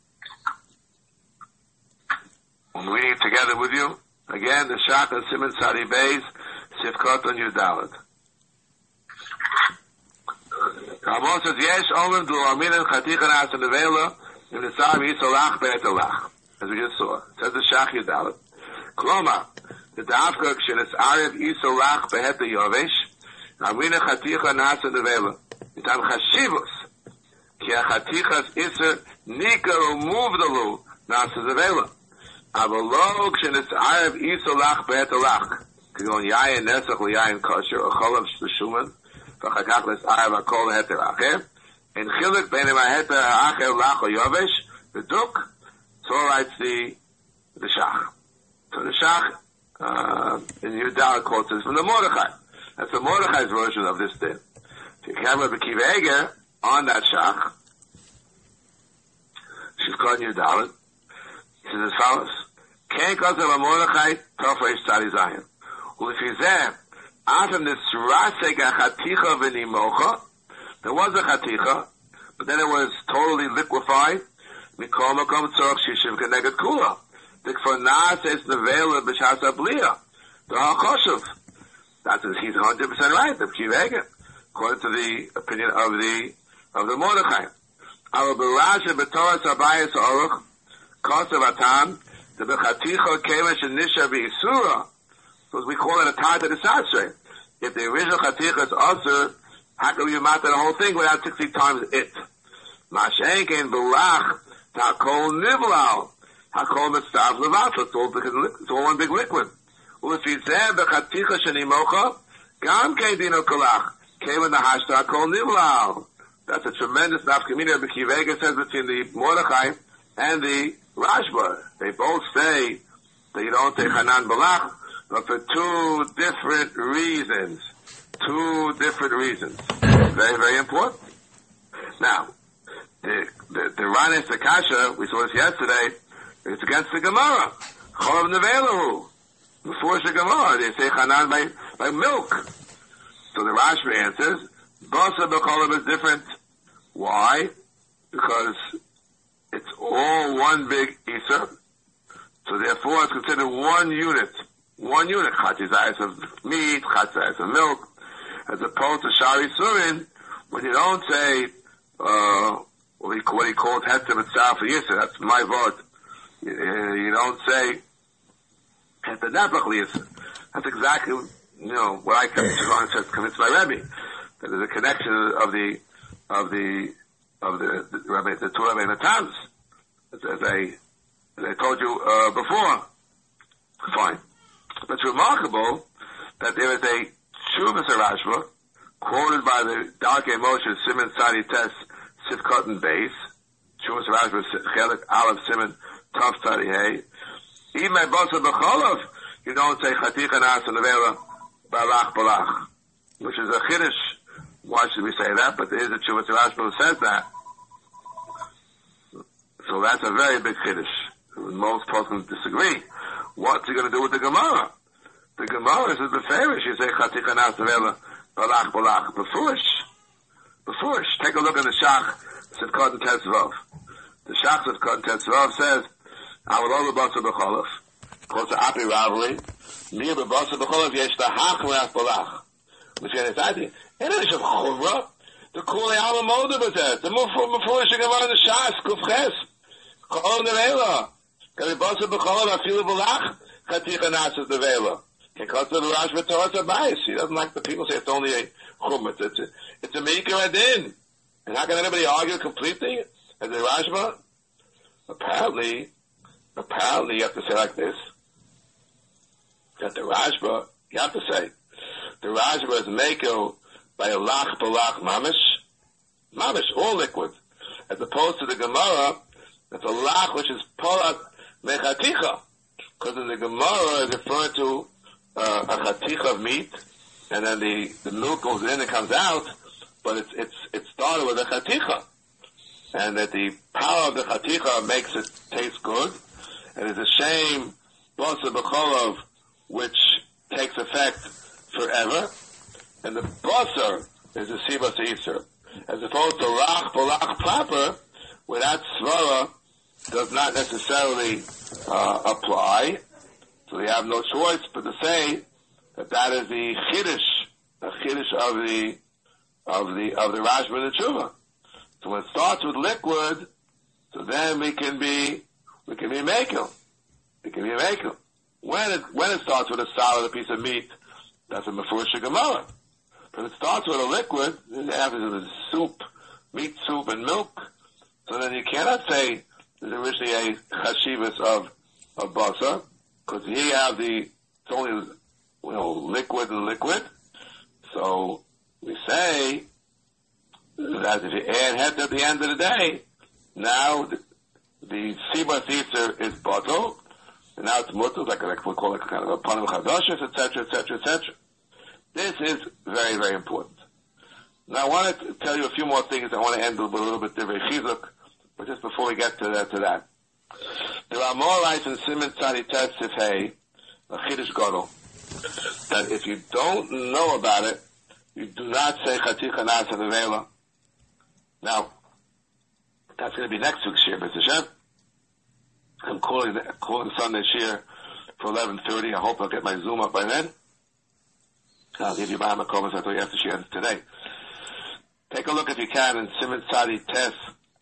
I'm reading it together with you. Again, the Shach and Siman Tzadi Beis, Sivkoton Yud Dalet. Ramon says, Yesh Omen Du Aminen Chaticha Nas and Nevela in the Sav Yisolach Be'etalach. As we just saw. It says the Shach Yud Dalet. Kloma, the Dafka Kshenes Arev Yisolach Be'eta Yovesh, Aminen Chaticha Nas and Nevela. Itam Chashivus. Ki HaChatichas Isser Nika Umuvdalu Nas and Nevela. Avalo Kshenes Arev Yisolach Be'etalach. Kigon Yayin Nesach L'Yayin Kosher or Cholav Sh'Shuman. ואחר כך לסער והכל ההתר האחר, אין חילק בין ההתר האחר לך או יובש, ודוק, so writes the Shach. So the Shach, in Yudal quotes this from the Mordechai. That's the Mordechai's version of this thing. If you have Rabbi Akiva Eiger on that Shach, she's called Yudal, he says as follows, Ken Kosev HaMordechai, Tofresh Tzadi Zayin. Ulefizeh, after this Rasega Chaticha V'nimocha, there was a Chaticha, but then it was totally liquefied. Mikol Makom Tzorch Shishiv Keneged Kula. Dikfor Na'ases Nevela B'Shas HaBliya. The HaChoshev. That's he's 100% right, the Akiva Eiger, according to the opinion of the Mordechai. Our Barasha B'Toras Abayis Aruch, Kosev Atam, the B'Chaticha Kemesh Nisha V'Isura, because we call it a Tata D'Sasre. If the original Chaticha is also, how can you matter the whole thing without 60 times it? Mashenken Barach, Takol Nivlal, Hakol Mitzvah Levatl, it's all one big liquid. Ulefizeh B'Chaticha Shenimocha, Gam Kedino Kolach, came in the hashtag Hakol Nivlal. That's a tremendous nafkamina Rabbi Akiva Eiger says between the Mordechai and the Rashba. They both say that you don't take Hanan Balach, but for two different reasons. Very, very important. Now, the Ranes Akasha, we saw this yesterday, it's against the Gemara. Cholav Nevelahu. Before the Gemara, they say Hanan by milk. So the Rashba answers, Basa B'Cholav is different. Why? Because it's all one big Isa. So therefore it's considered one unit, chatzizayis of meat, chatzizayis of milk, as opposed to shari surin, when you don't say, what he calls hetem itself for yisr, that's my vote. You don't say hetem nepach yisr. That's exactly, what I convince my Rebbe. That there's a connection of the Rebbe, the two Rebbe Natans, as I told you, before. Fine. But it's remarkable that there is a Shuvas Rashba quoted by the Darkei Moshe Siman Tzadi Tes Sivkot and Beis. Shuvas Rashba Chelik Aleph Siman Tov Tzadi Hey. Even by Bosa B'Cholav, you don't say Chaticha Nas and Nevela Balach Balach, which is a Chiddush. Why should we say that? But there is a Shuvas Rashba who says that. So that's a very big Chiddush. Most persons disagree. What's he going to do with the Gemara? The Gemara is the Beferish. You say Chaticha Nas Nevela Balach Balach. Befurish. Take a look at the Shach Sivkot and Tetzvav. The Shach Sivkot and Tetzvav says, Avalol B'Basa B'Cholav. Close to Api rivalry. Mir B'Basa B'Cholav Yesh Tahach Me'ach Balach. Which is the idea. And then it's a Chuvra. The Kulei Alamoda B'Zeh. The Mufurish Gemara in the Shas Kufches. Chol Nevela. Can be B'Basa B'Cholav Afilu Balach. Chaticha Nas is Nevela. Because of the Rashba Torah bias. He doesn't like the people say it's only a chum. It's a Meikar Adin. And how can anybody argue completely as a Rashba? Apparently you have to say like this. that the Rashba, you have to say, the Rashba is Mekel by a lach balach mamish, all liquid, as opposed to the Gemara, that's a lach which is polat mechaticha, because in the Gemara is referred to a chaticha of meat, and then the milk goes in and comes out, but it started with a chaticha, and that the power of the chaticha makes it taste good, and it's a shame basa b'cholov, which takes effect forever, and the basar is the sibas iser, as opposed to lach balach proper, where that svara does not necessarily apply. So we have no choice but to say that is the chiddush of the Rashba and the Tshuva. So when it starts with liquid, so then we can be mekel. It can be mekel. When it starts with a solid, a piece of meat, that's a mefurish Gemara. But it starts with a liquid, it happens with soup, meat soup and milk. So then you cannot say there's originally a chashivas of basa, because here you have it's only, liquid and liquid. So we say that if you add het at the end of the day, now the sibas yitzer is bottle, and now it's mutter, like we call it kind of a panim chadashis, etc., etc., etc. This is very, very important. Now I want to tell you a few more things. I want to end with a little bit divrei chizuk, but just before we get to that. There are more rights in Siman Tzadi Tes Sifhei, a Chiddush Gadol, that if you don't know about it, you do not say Chaticha Nasa Nevela. Now, that's going to be next week's shir, Mr. Shem. I'm calling Sunday shir for 11:30. I hope I'll get my Zoom up by then. I'll give you my comments. I thought you have to share today. Take a look if you can in Siman Tzadi Tes,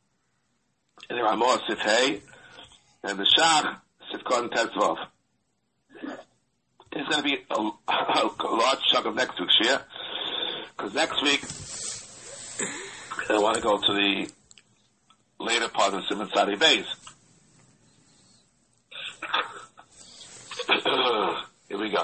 in the Ramah Sifhei, and the Shach Sifkon Tetzvav. There's going to be a large chunk of next week's shir, because next week I want to go to the later part of Siman Tzadi Beis. Here we go.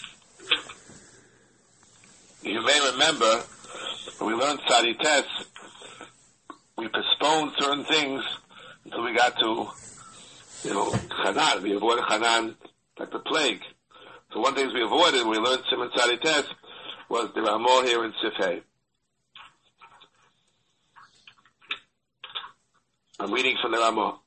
You may remember when we learned Tzadi Tes, we postponed certain things until we got to, Chanan. We avoided Chanan like the plague. So one thing we avoided when we learned Siman Tzadi Tes was the Ramah here in Sifhei. I'm reading from the Ramah.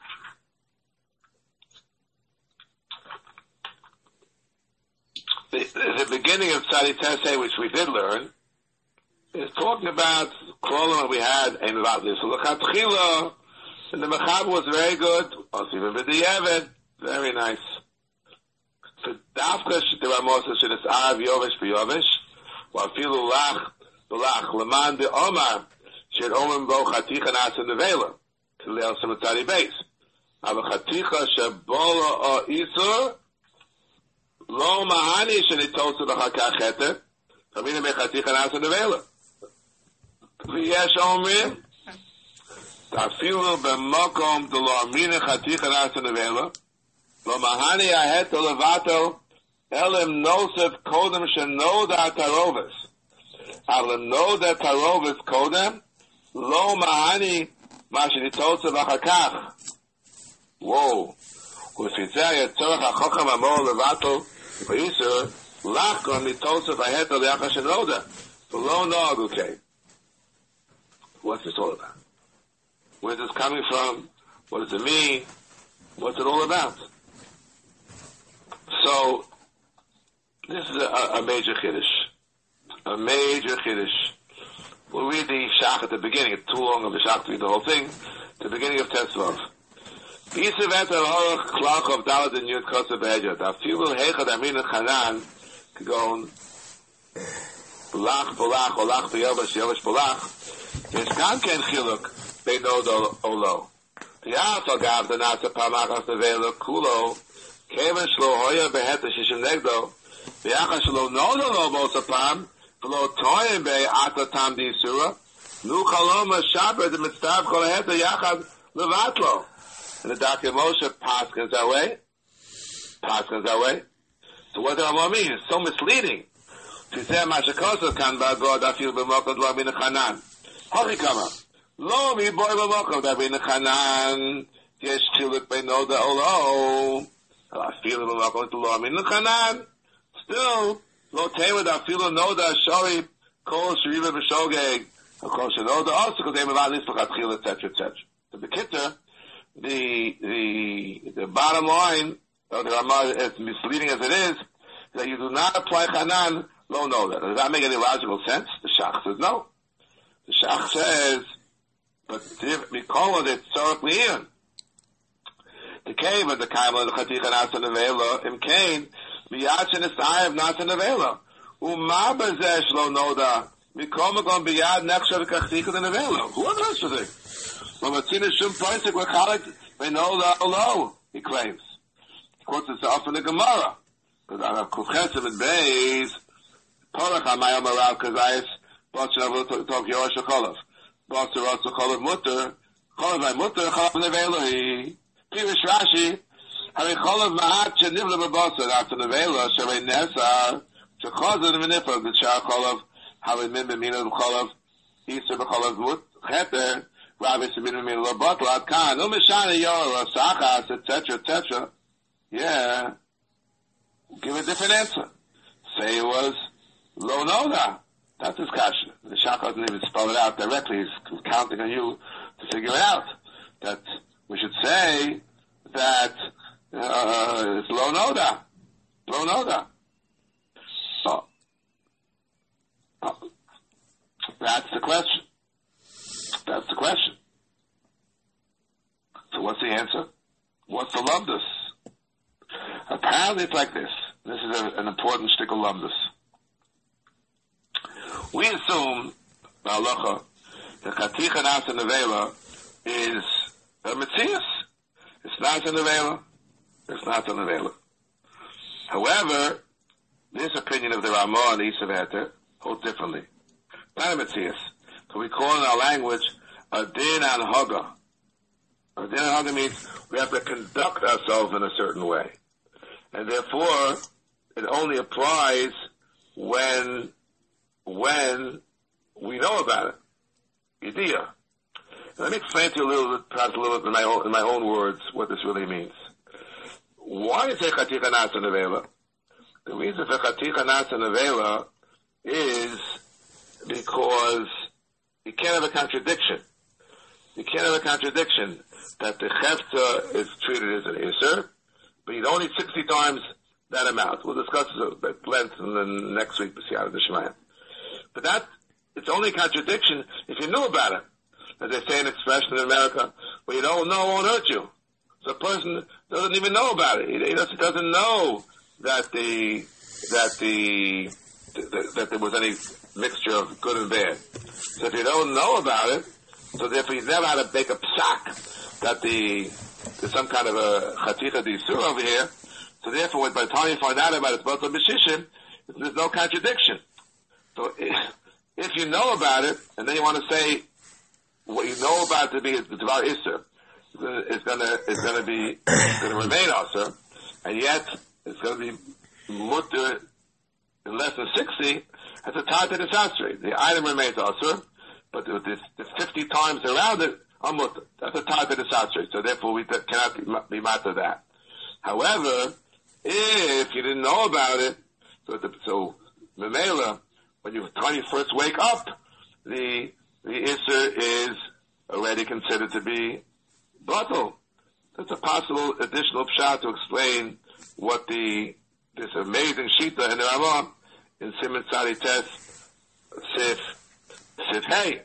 The beginning of Tzadi Tes, which we did learn, is talking about Krolim that we had in about this. So L'chatchila, and the Mechaber was very good. Also even with the Yeven, very nice. So Dafka the Ramah says it's Av Yovesh b'Yovesh, while Filu Lach Leman de Omar Shed Omim Bo Chaticha Nasa Nevela to Leil Siman Tzadi Beis. Ava Chaticha Shebola O Isur Lo Mahani Shenitosu L'Chakach Heter Kamina Me Chaticha Nasa Nevela. V'yesh Omrim Tafilu B'Mokom De Lo Amina Chaticha Nasa Nevela Lo Mahani Ahet Levato Elim Nosef Kodem Shenoda Tarovis. Alim Noda Tarovis Kodem Lo Mahani Mashinitotze V'Chakach. Whoa. U'Fitzeh Yetzorach HaChocham Amor Levato V'Yisur Lachon Nitotze V'Ahet Le'Acha Shenoda V'Lo Nog. Okay. What's this all about? Where's this coming from? What does it mean? What's it all about? So, this is a major chiddush. A major chiddush. We'll read the Shach at the beginning. It's too long of the Shach to read the whole thing. The beginning of Tetzvav. Yisavet al-Horach klach of Dalad and Yud Kosev Edyot. Afilu heichad amin chanan kagon Balach, Olach, Yovesh, Balach. There's gan ken chiluk beino olo. V'yafal gav the nasa pamachas nevela kulo kevan shlo hoya behet shishim negdo v'yachas shlo nodo lo mosapam v'lo toyim be'ata tam di'isura nu chaloma shaber the mitzvah kol heta yachad levatlo. And the Dr. Moshe paskins that way. So what does Ramah mean? It's so misleading. To say Mashakosa kan ba'god afil b'mokod lo min chanan. Harikama. Lo mi boy b'mokod min chanan. Yesh chilik beinoda olo. Afil b'mokod lo min chanan. Still, lo teimad afil noda shori kol shriva b'shogeg. Kol shenoda also because they have a list l'chatchil, etc., etc. So the kitter, the bottom line, or the Ramah, as misleading as it is, that you do not apply chanan. Lo know that. Does that make any logical sense? The Shach says no. The Shach says, but Mikola that Tzorach Li'in. The cave of the Kaima, the Chaticha Nasa Nevela, Im Kain, Miyachin Isayev Nasa Nevela. Uma Bazesh Lo Noda, Mikoma Gon Biyad Nechshav Kachticha Nevela. Who knows for this? Mamatzina Shum Pointik Wachalik, Beinoda Olo, he claims. He quotes this off in the Gemara. But on a Kuchesim and Beis, Polach HaMayam Arav Kazayis, Botcher Tov Yosh HaCholov. Botcher Rotz HaCholov Mutter, Cholov HaMutter, Cholov Nevela, Pirish Rashi, Hari Cholov Mahat Shenivla Babosser, after Nevela, Shavei Nesar, Shechozah V'Nifah, the Shah Cholov, Hari Min B'Mina Cholov, Yisr B'Cholov Mut, Cheter, Rabbi Shemin B'Mina Lobotla, Kan, Umeshana Yor, Sachas, etc., etc. Yeah. Give a different answer. Say it was Lo Noda. That's his kasha. The Shach doesn't even spell it out directly. He's counting on you to figure it out. That we should say that it's Lo Noda. Lo Noda. So, that's the question. That's the question. So what's the answer? What's the lumdus? Apparently it's like this. This is an important shtick of lumdus. We assume, Ba'alacha, that Chaticha Nasa Nevela is a Metzias. It's not a Nevela. It's not a Nevela. However, this opinion of the Ramah and the Yisav holds differently. Not a Metzias. So we call in our language a din an haga. A din an haga means we have to conduct ourselves in a certain way. And therefore, it only applies when we know about it. Idea. Let me explain to you a little bit, perhaps a little bit in my own words, what this really means. Why is it Chaticha Nasa Nevela? The reason for Chaticha Nasa Nevela is because you can't have a contradiction. You can't have a contradiction that the Chefta is treated as an Isser, but you don't need 60 times that amount. We'll discuss it at length in the next week, B'Siyata D'Shmayim. But it's only a contradiction if you knew about it. As they say an expression in America, well, you don't know won't hurt you. So a person doesn't even know about it. He doesn't know that there was any mixture of good and bad. So if you don't know about it, so therefore you never had to bake a psak that there's some kind of a chaticha d'isur over here. So therefore, by the time you find out about it, it's both a b'shishim, there's no contradiction. So if you know about it, and then you want to say what you know about to be the Devar Isser, it's going to remain Asr, and yet it's going to be mutter in less than 60. That's a tad to the sasri. The item remains Asr, but the 50 times around it are mutter. That's a tad to the sasri. So therefore, we cannot be matter that. However, if you didn't know about it, so Memela, when you first wake up, the Isser is already considered to be batal. That's a possible additional pshat to explain what this amazing shita in the Ramah in Siman Tzadi Tes Sif Hey.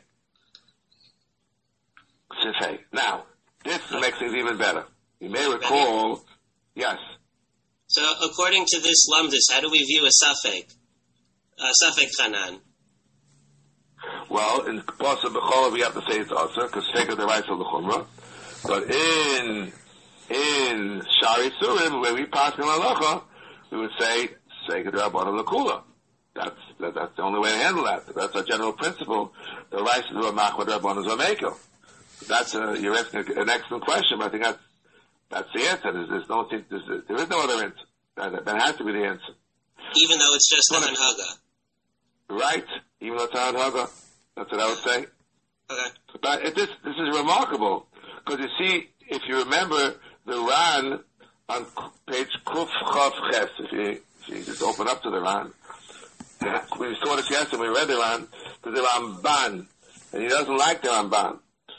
Sif Hey. Now, this makes things even better. You may recall, yes. So, according to this lumdus, how do we view a Safek Chanan? Well, in Pasa B'Chola, we have to say it's Asr, because Fekah derives from the Chumrah. But in Shari Surim, where we pass in Halacha, we would say Fekah D'Rabbanan L'Kula. That's the only way to handle that. That's our general principle. The rice is a Machma D'Rabbanan Zameko. You're asking an excellent question, but I think that's the answer. There is no other answer. That has to be the answer. Even though it's just an Haga. Right, even though it's an Haga. That's what I would say. Okay. But this is remarkable, because you see, if you remember the Ran on page Kuf Chav Ches, if you just open up to the Ran, we saw this yesterday, we read the Ran, to the Ramban, and he doesn't like the Ramban.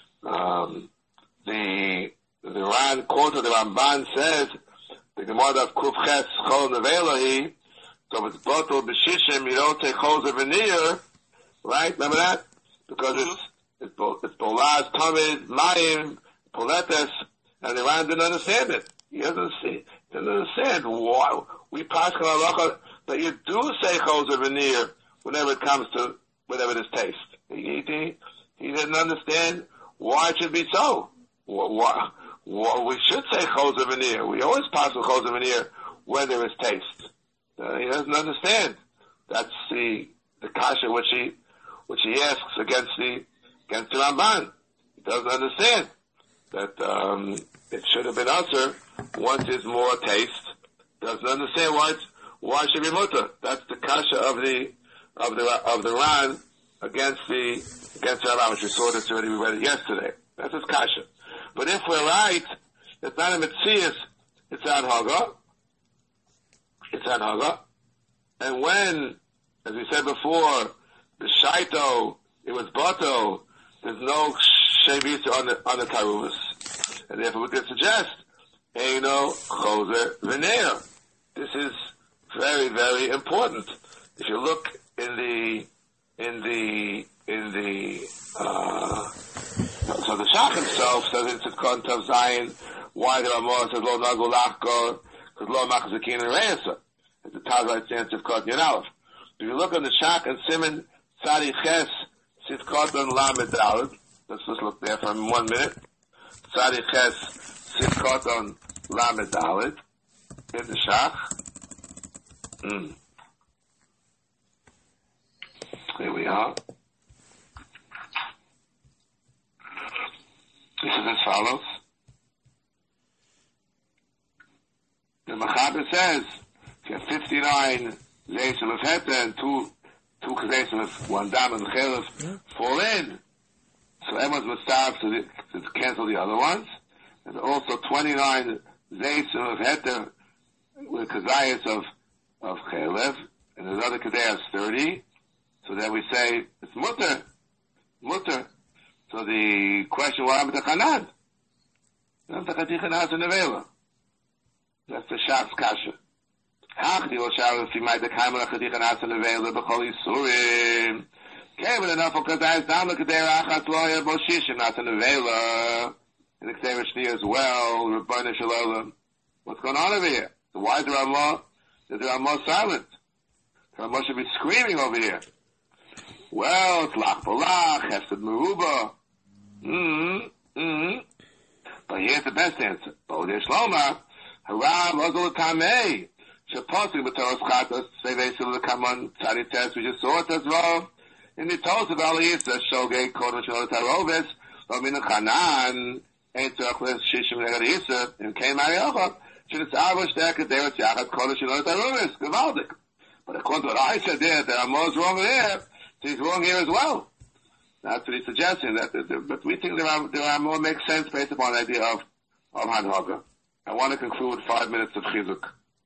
The Ran quote of the Ramban says, the Gemara of Kuf Ches Chol Nevelahi, so if it's bottle b'shishim, you don't take chol of veneer, right? Remember that? Because it's Polaz, Tamid, Mayim, Poletes, and the Ran didn't understand it. He didn't understand why we pass halacha that you do say chol of veneer whenever it comes to whatever it is taste. He didn't understand why it should be so. Why we should say chol of veneer. We always pass with chol of veneer when there is taste. He doesn't understand. That's the kasha which he asks against the Ramban. He doesn't understand that it should have been usher once there's more taste. Doesn't understand why it should be mutter. That's the kasha of the Ran against the Ramban, which we saw this already. We read it yesterday. That's his kasha. But if we're right, it's not a mitzias, it's an haga. It's an haga. And when, as we said before, the shaito, it was bato, there's no shevis on the taruvus. And therefore we could suggest, eino choser v'neir. This is very, very important. If you look so the Shach himself says in Tzidkot Tav Zayin, why the Ramah says lo nagu lachko, because lo machzakin and reisa. It's the Tazai stands Tzidkot Yonalef. If you look on the Shach and Simon Tzadi Ches, Tzidkot on Lamed Daled, let's just look there for 1 minute. Tzadi Ches, Tzidkot on Lamed Daled, in the Shach. Here we are. This is as follows. The Mechaber says, if you have 59 Zeisim of Heta and two Zeisim of one Dam and Chelef fall in, so everyone's must starve to cancel the other ones. And also 29 Zeisim of Heta with Kazayas of Chelef, and another Kadayas 30. So then we say, it's mutter. So the question, what happened to Chanan? That's the Shach's kasha. Hachdi lo shar if you might the kaimel chadich and asan nevela b'chol yisurim. Kevin enough of kazayis down the kadera achat loya boshishim asan nevela. And the Kseva Shni as well, Rebbeinu Shalom. What's going on over here? So why is the Ramah silent? The Ramah should be screaming over here. Well, it's lach polach, hefsed meruba. But here's the best answer. Bodeh Shloma, haram ozol tamei. Shaposik b'toros chatos, seveisim l'kamon tzadi test, we just saw it as well. In the Tos of Aliyah, shogei kodon shalot haroves, lo min chanan, ein tzorach les shishim negad yisa, and came Ariyocha, shenitzava shter kederot yachat kodon shalot haroves, gevaldik. But according to what I said there, that Amos wrong there, so he's wrong here as well. That's what he's suggesting. But we think there are more makes sense based upon the idea of Hanhaga. I want to conclude 5 minutes of Chizuk.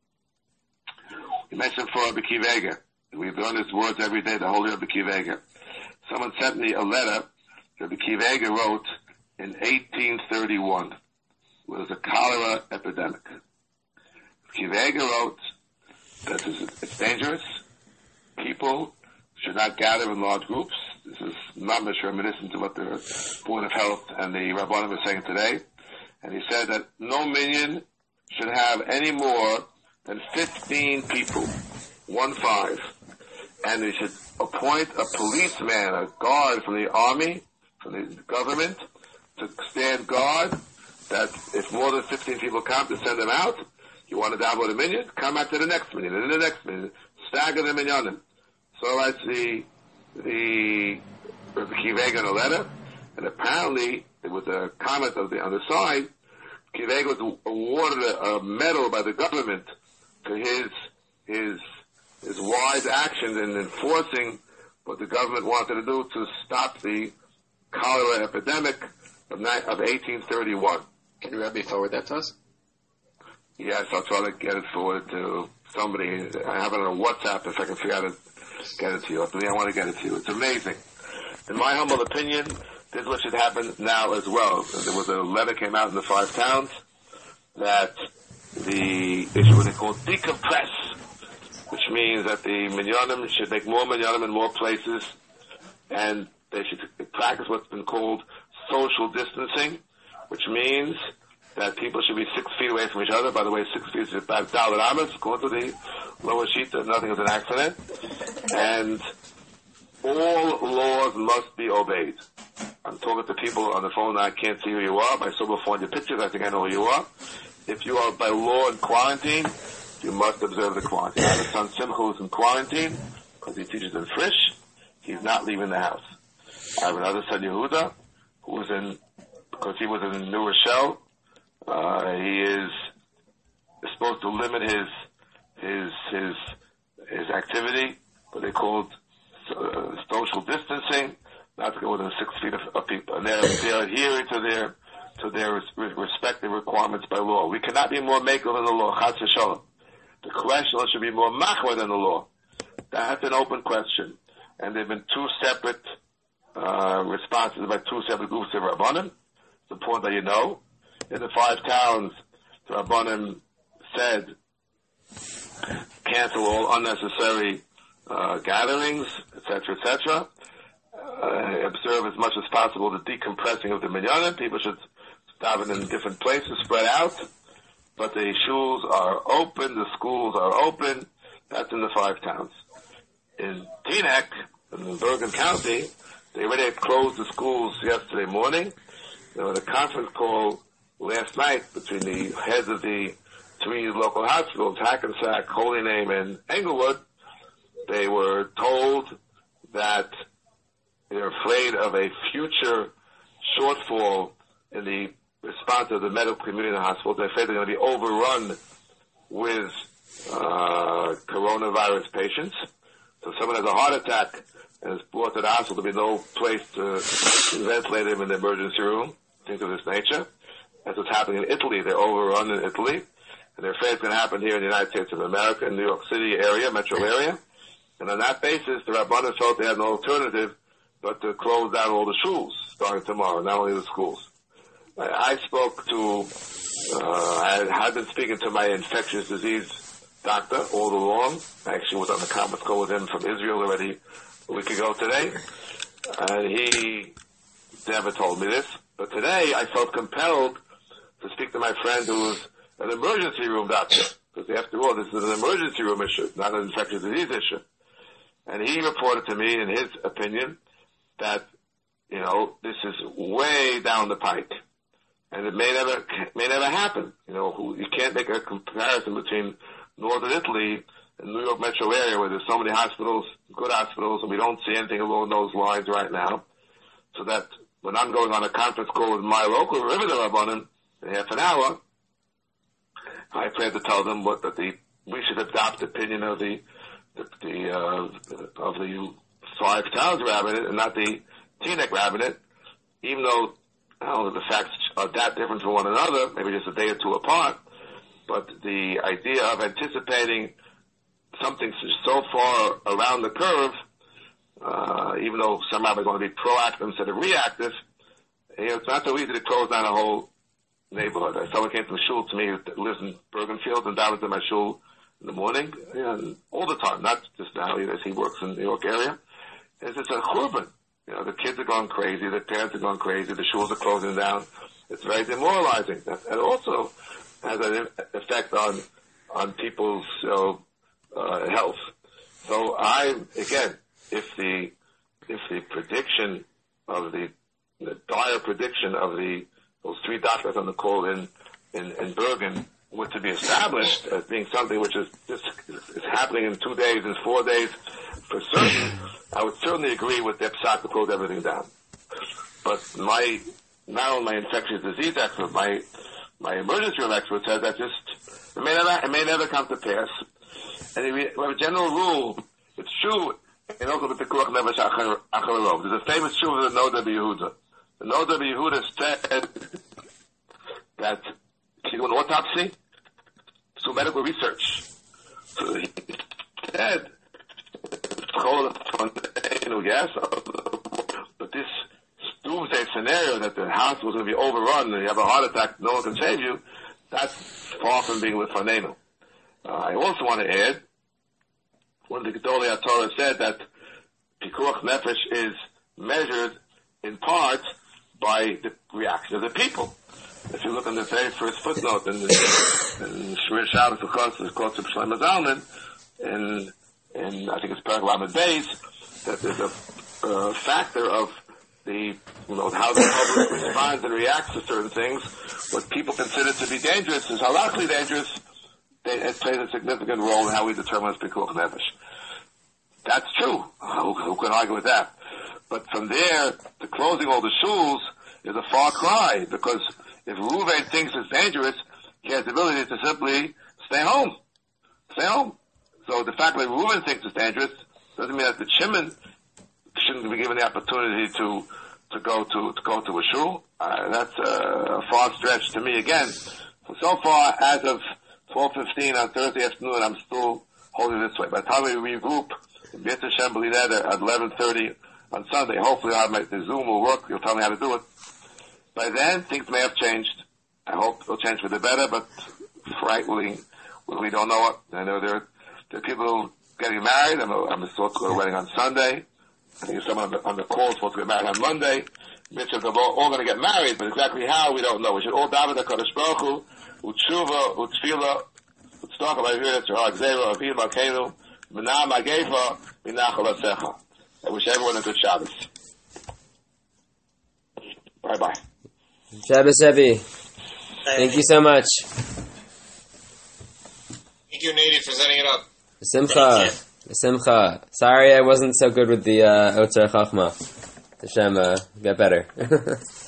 We mentioned for Rabbi Akiva Eiger. We learn his words every day, the holy Rabbi Akiva Eiger. Someone sent me a letter Rabbi Akiva Eiger wrote in 1831. It was a cholera epidemic. Rabbi Akiva Eiger wrote that it's dangerous. People should not gather in large groups. This is not much reminiscent to what the Board of Health and the Rabbanim were saying today. And he said that no minyan should have any more than 15 people, 15. And they should appoint a policeman, a guard from the army, from the government, to stand guard, that if more than 15 people come, to send them out. You want to download a minyan? Come back to the next minyan, and the next minyan. Stagger the minyanim. So writes the Rabbi Akiva Eiger in a letter, and apparently there was a comment on the side. Akiva Eiger was awarded a medal by the government for his his wise actions in enforcing what the government wanted to do to stop the cholera epidemic of 1831. Can you have me forward that to us? Yes, I'll try to get it forwarded to somebody. I have it on WhatsApp if I can figure out to get it to you. I want to get it to you. It's amazing. In my humble opinion, this is what should happen now as well. There was a letter came out in the 5 towns that they should what they call decompress, which means that the minyanim should make more minyanim in more places, and they should practice what's been called social distancing, which means that people should be 6 feet away from each other. By the way, 6 feet is about Dalet Amos, according to the lower sheet, that nothing is an accident. And all laws must be obeyed. I'm talking to people on the phone, I can't see who you are. I saw before in your pictures, I think I know who you are. If you are by law in quarantine, you must observe the quarantine. I have a son Simcha who's in quarantine because he teaches in Frisch. He's not leaving the house. I have another son Yehuda who's because he was in New Rochelle. He is supposed to limit his activity, what they called social distancing, not to go within 6 feet of people, and they're adhering to their respective requirements by law. We cannot be more makel than the law. Chas v'sholom. The question should be more machmer than the law. That's an open question, and there've been 2 separate responses by 2 separate groups of Rabbanim. It's important that you know. In the 5 towns, the Rabbanim said, cancel all unnecessary gatherings, etc., etc. Observe as much as possible the decompressing of the minyanim. People should stop it in different places, spread out. But the shuls are open, the schools are open. That's in the 5 towns. In Teaneck, in Bergen County, they already had closed the schools yesterday morning. There was a conference call last night between the heads of the 3 local hospitals, Hackensack, Holy Name, and Englewood. They were told that they're afraid of a future shortfall in the response of the medical community in the hospitals. They're afraid they're going to be overrun with coronavirus patients. So if someone has a heart attack and is brought to the hospital, there'll be no place to ventilate them in the emergency room, things of this nature. That's what's happening in Italy. They're overrun in Italy. And they're afraid it's going to happen here in the United States of America, in New York City area, metro area. And on that basis, the Rabbanim felt they had no alternative but to close down all the shuls starting tomorrow, not only the schools. I spoke to, I had been speaking to my infectious disease doctor all along. I actually was on the conference call with him from Israel already a week ago today. And he never told me this. But today I felt compelled to speak to my friend who's an emergency room doctor. Because after all, this is an emergency room issue, not an infectious disease issue. And he reported to me, in his opinion, that, this is way down the pike. And it may never happen. You can't make a comparison between northern Italy and New York metro area where there's so many hospitals, good hospitals, and we don't see anything along those lines right now. So that when I'm going on a conference call with my local Riverdale Rabbanim in half an hour, I plan to tell them we should adopt the opinion of the 5 towns rabbinate and not the Teaneck rabbinate, even though the facts are that different from one another, maybe just a day or 2 apart. But the idea of anticipating something so far around the curve, even though some rabbis want to be proactive instead of reactive, it's not so easy to close down a whole neighborhood. Someone came from shul to me who lives in Bergenfield and down to my shul in the morning, all the time, not just now, as he works in the New York area. It's just a churban. The kids are going crazy, the parents are going crazy, the shuls are closing down. It's very demoralizing. And also has an effect on people's health. So if the prediction of the dire prediction of those 3 doctors on the call in Bergen were to be established as being something which is happening in 2 days, in 4 days for certain, I would certainly agree with their psak to close everything down. But not only my infectious disease expert, my emergency room expert said that it may never come to pass. And we have a general rule. It's true. And also with the Pikuach Nefesh Acharov. There's a famous shul of the Noda B'Yehuda. The Noda B'Yehuda said that if you do an autopsy, so medical research. So he said, yes, but this doomsday scenario that the house was going to be overrun and you have a heart attack, no one can save you, that's far from being with Fanenu. I also want to add, one of the Gedolei HaTorah said that Pikuach Nefesh is measured in part by the reaction of the people. If you look on the very first footnote in Shmir Shabbos, of course, it's called Shlomo Zalman, and I think it's Perek Lamed Beis, that there's a factor of the, how the public responds and reacts to certain things. What people consider to be dangerous is halachically dangerous. It plays a significant role in how we determine as Pikuach Nefesh. That's true. Who can argue with that? But from there, to closing all the shuls is a far cry, because if Reuven thinks it's dangerous, he has the ability to simply stay home. Stay home. So the fact that Reuven thinks it's dangerous doesn't mean that the Shimon shouldn't be given the opportunity to go to a shul. That's a far stretch to me again. So far, as of 12:15 on Thursday afternoon, I'm still holding this way. By the time we regroup, B'ez Hashem B'li at 11:30 on Sunday, hopefully the Zoom will work. You'll tell me how to do it. By then, things may have changed. I hope they'll change for the better, but frankly, we don't know it. I know there are people getting married. I'm supposed to go to a wedding on Sunday. I think someone on the call is supposed to get married on Monday. Mitzvah, they're all going to get married, but exactly how, we don't know. We should all daven HaKadosh Baruch Hu, u'tshuva, u'tfila, u'tztach, v'ayvir, tzara, gzera, avir, malkeinu, M'na Magefa, Minachal Asecha. I wish everyone a good Shabbos. Bye-bye. Shabbos Evi. Thank you so much. Thank you, Nady, for setting it up. Simcha. Sorry I wasn't so good with the Otzar Chachma. Hashem, get better.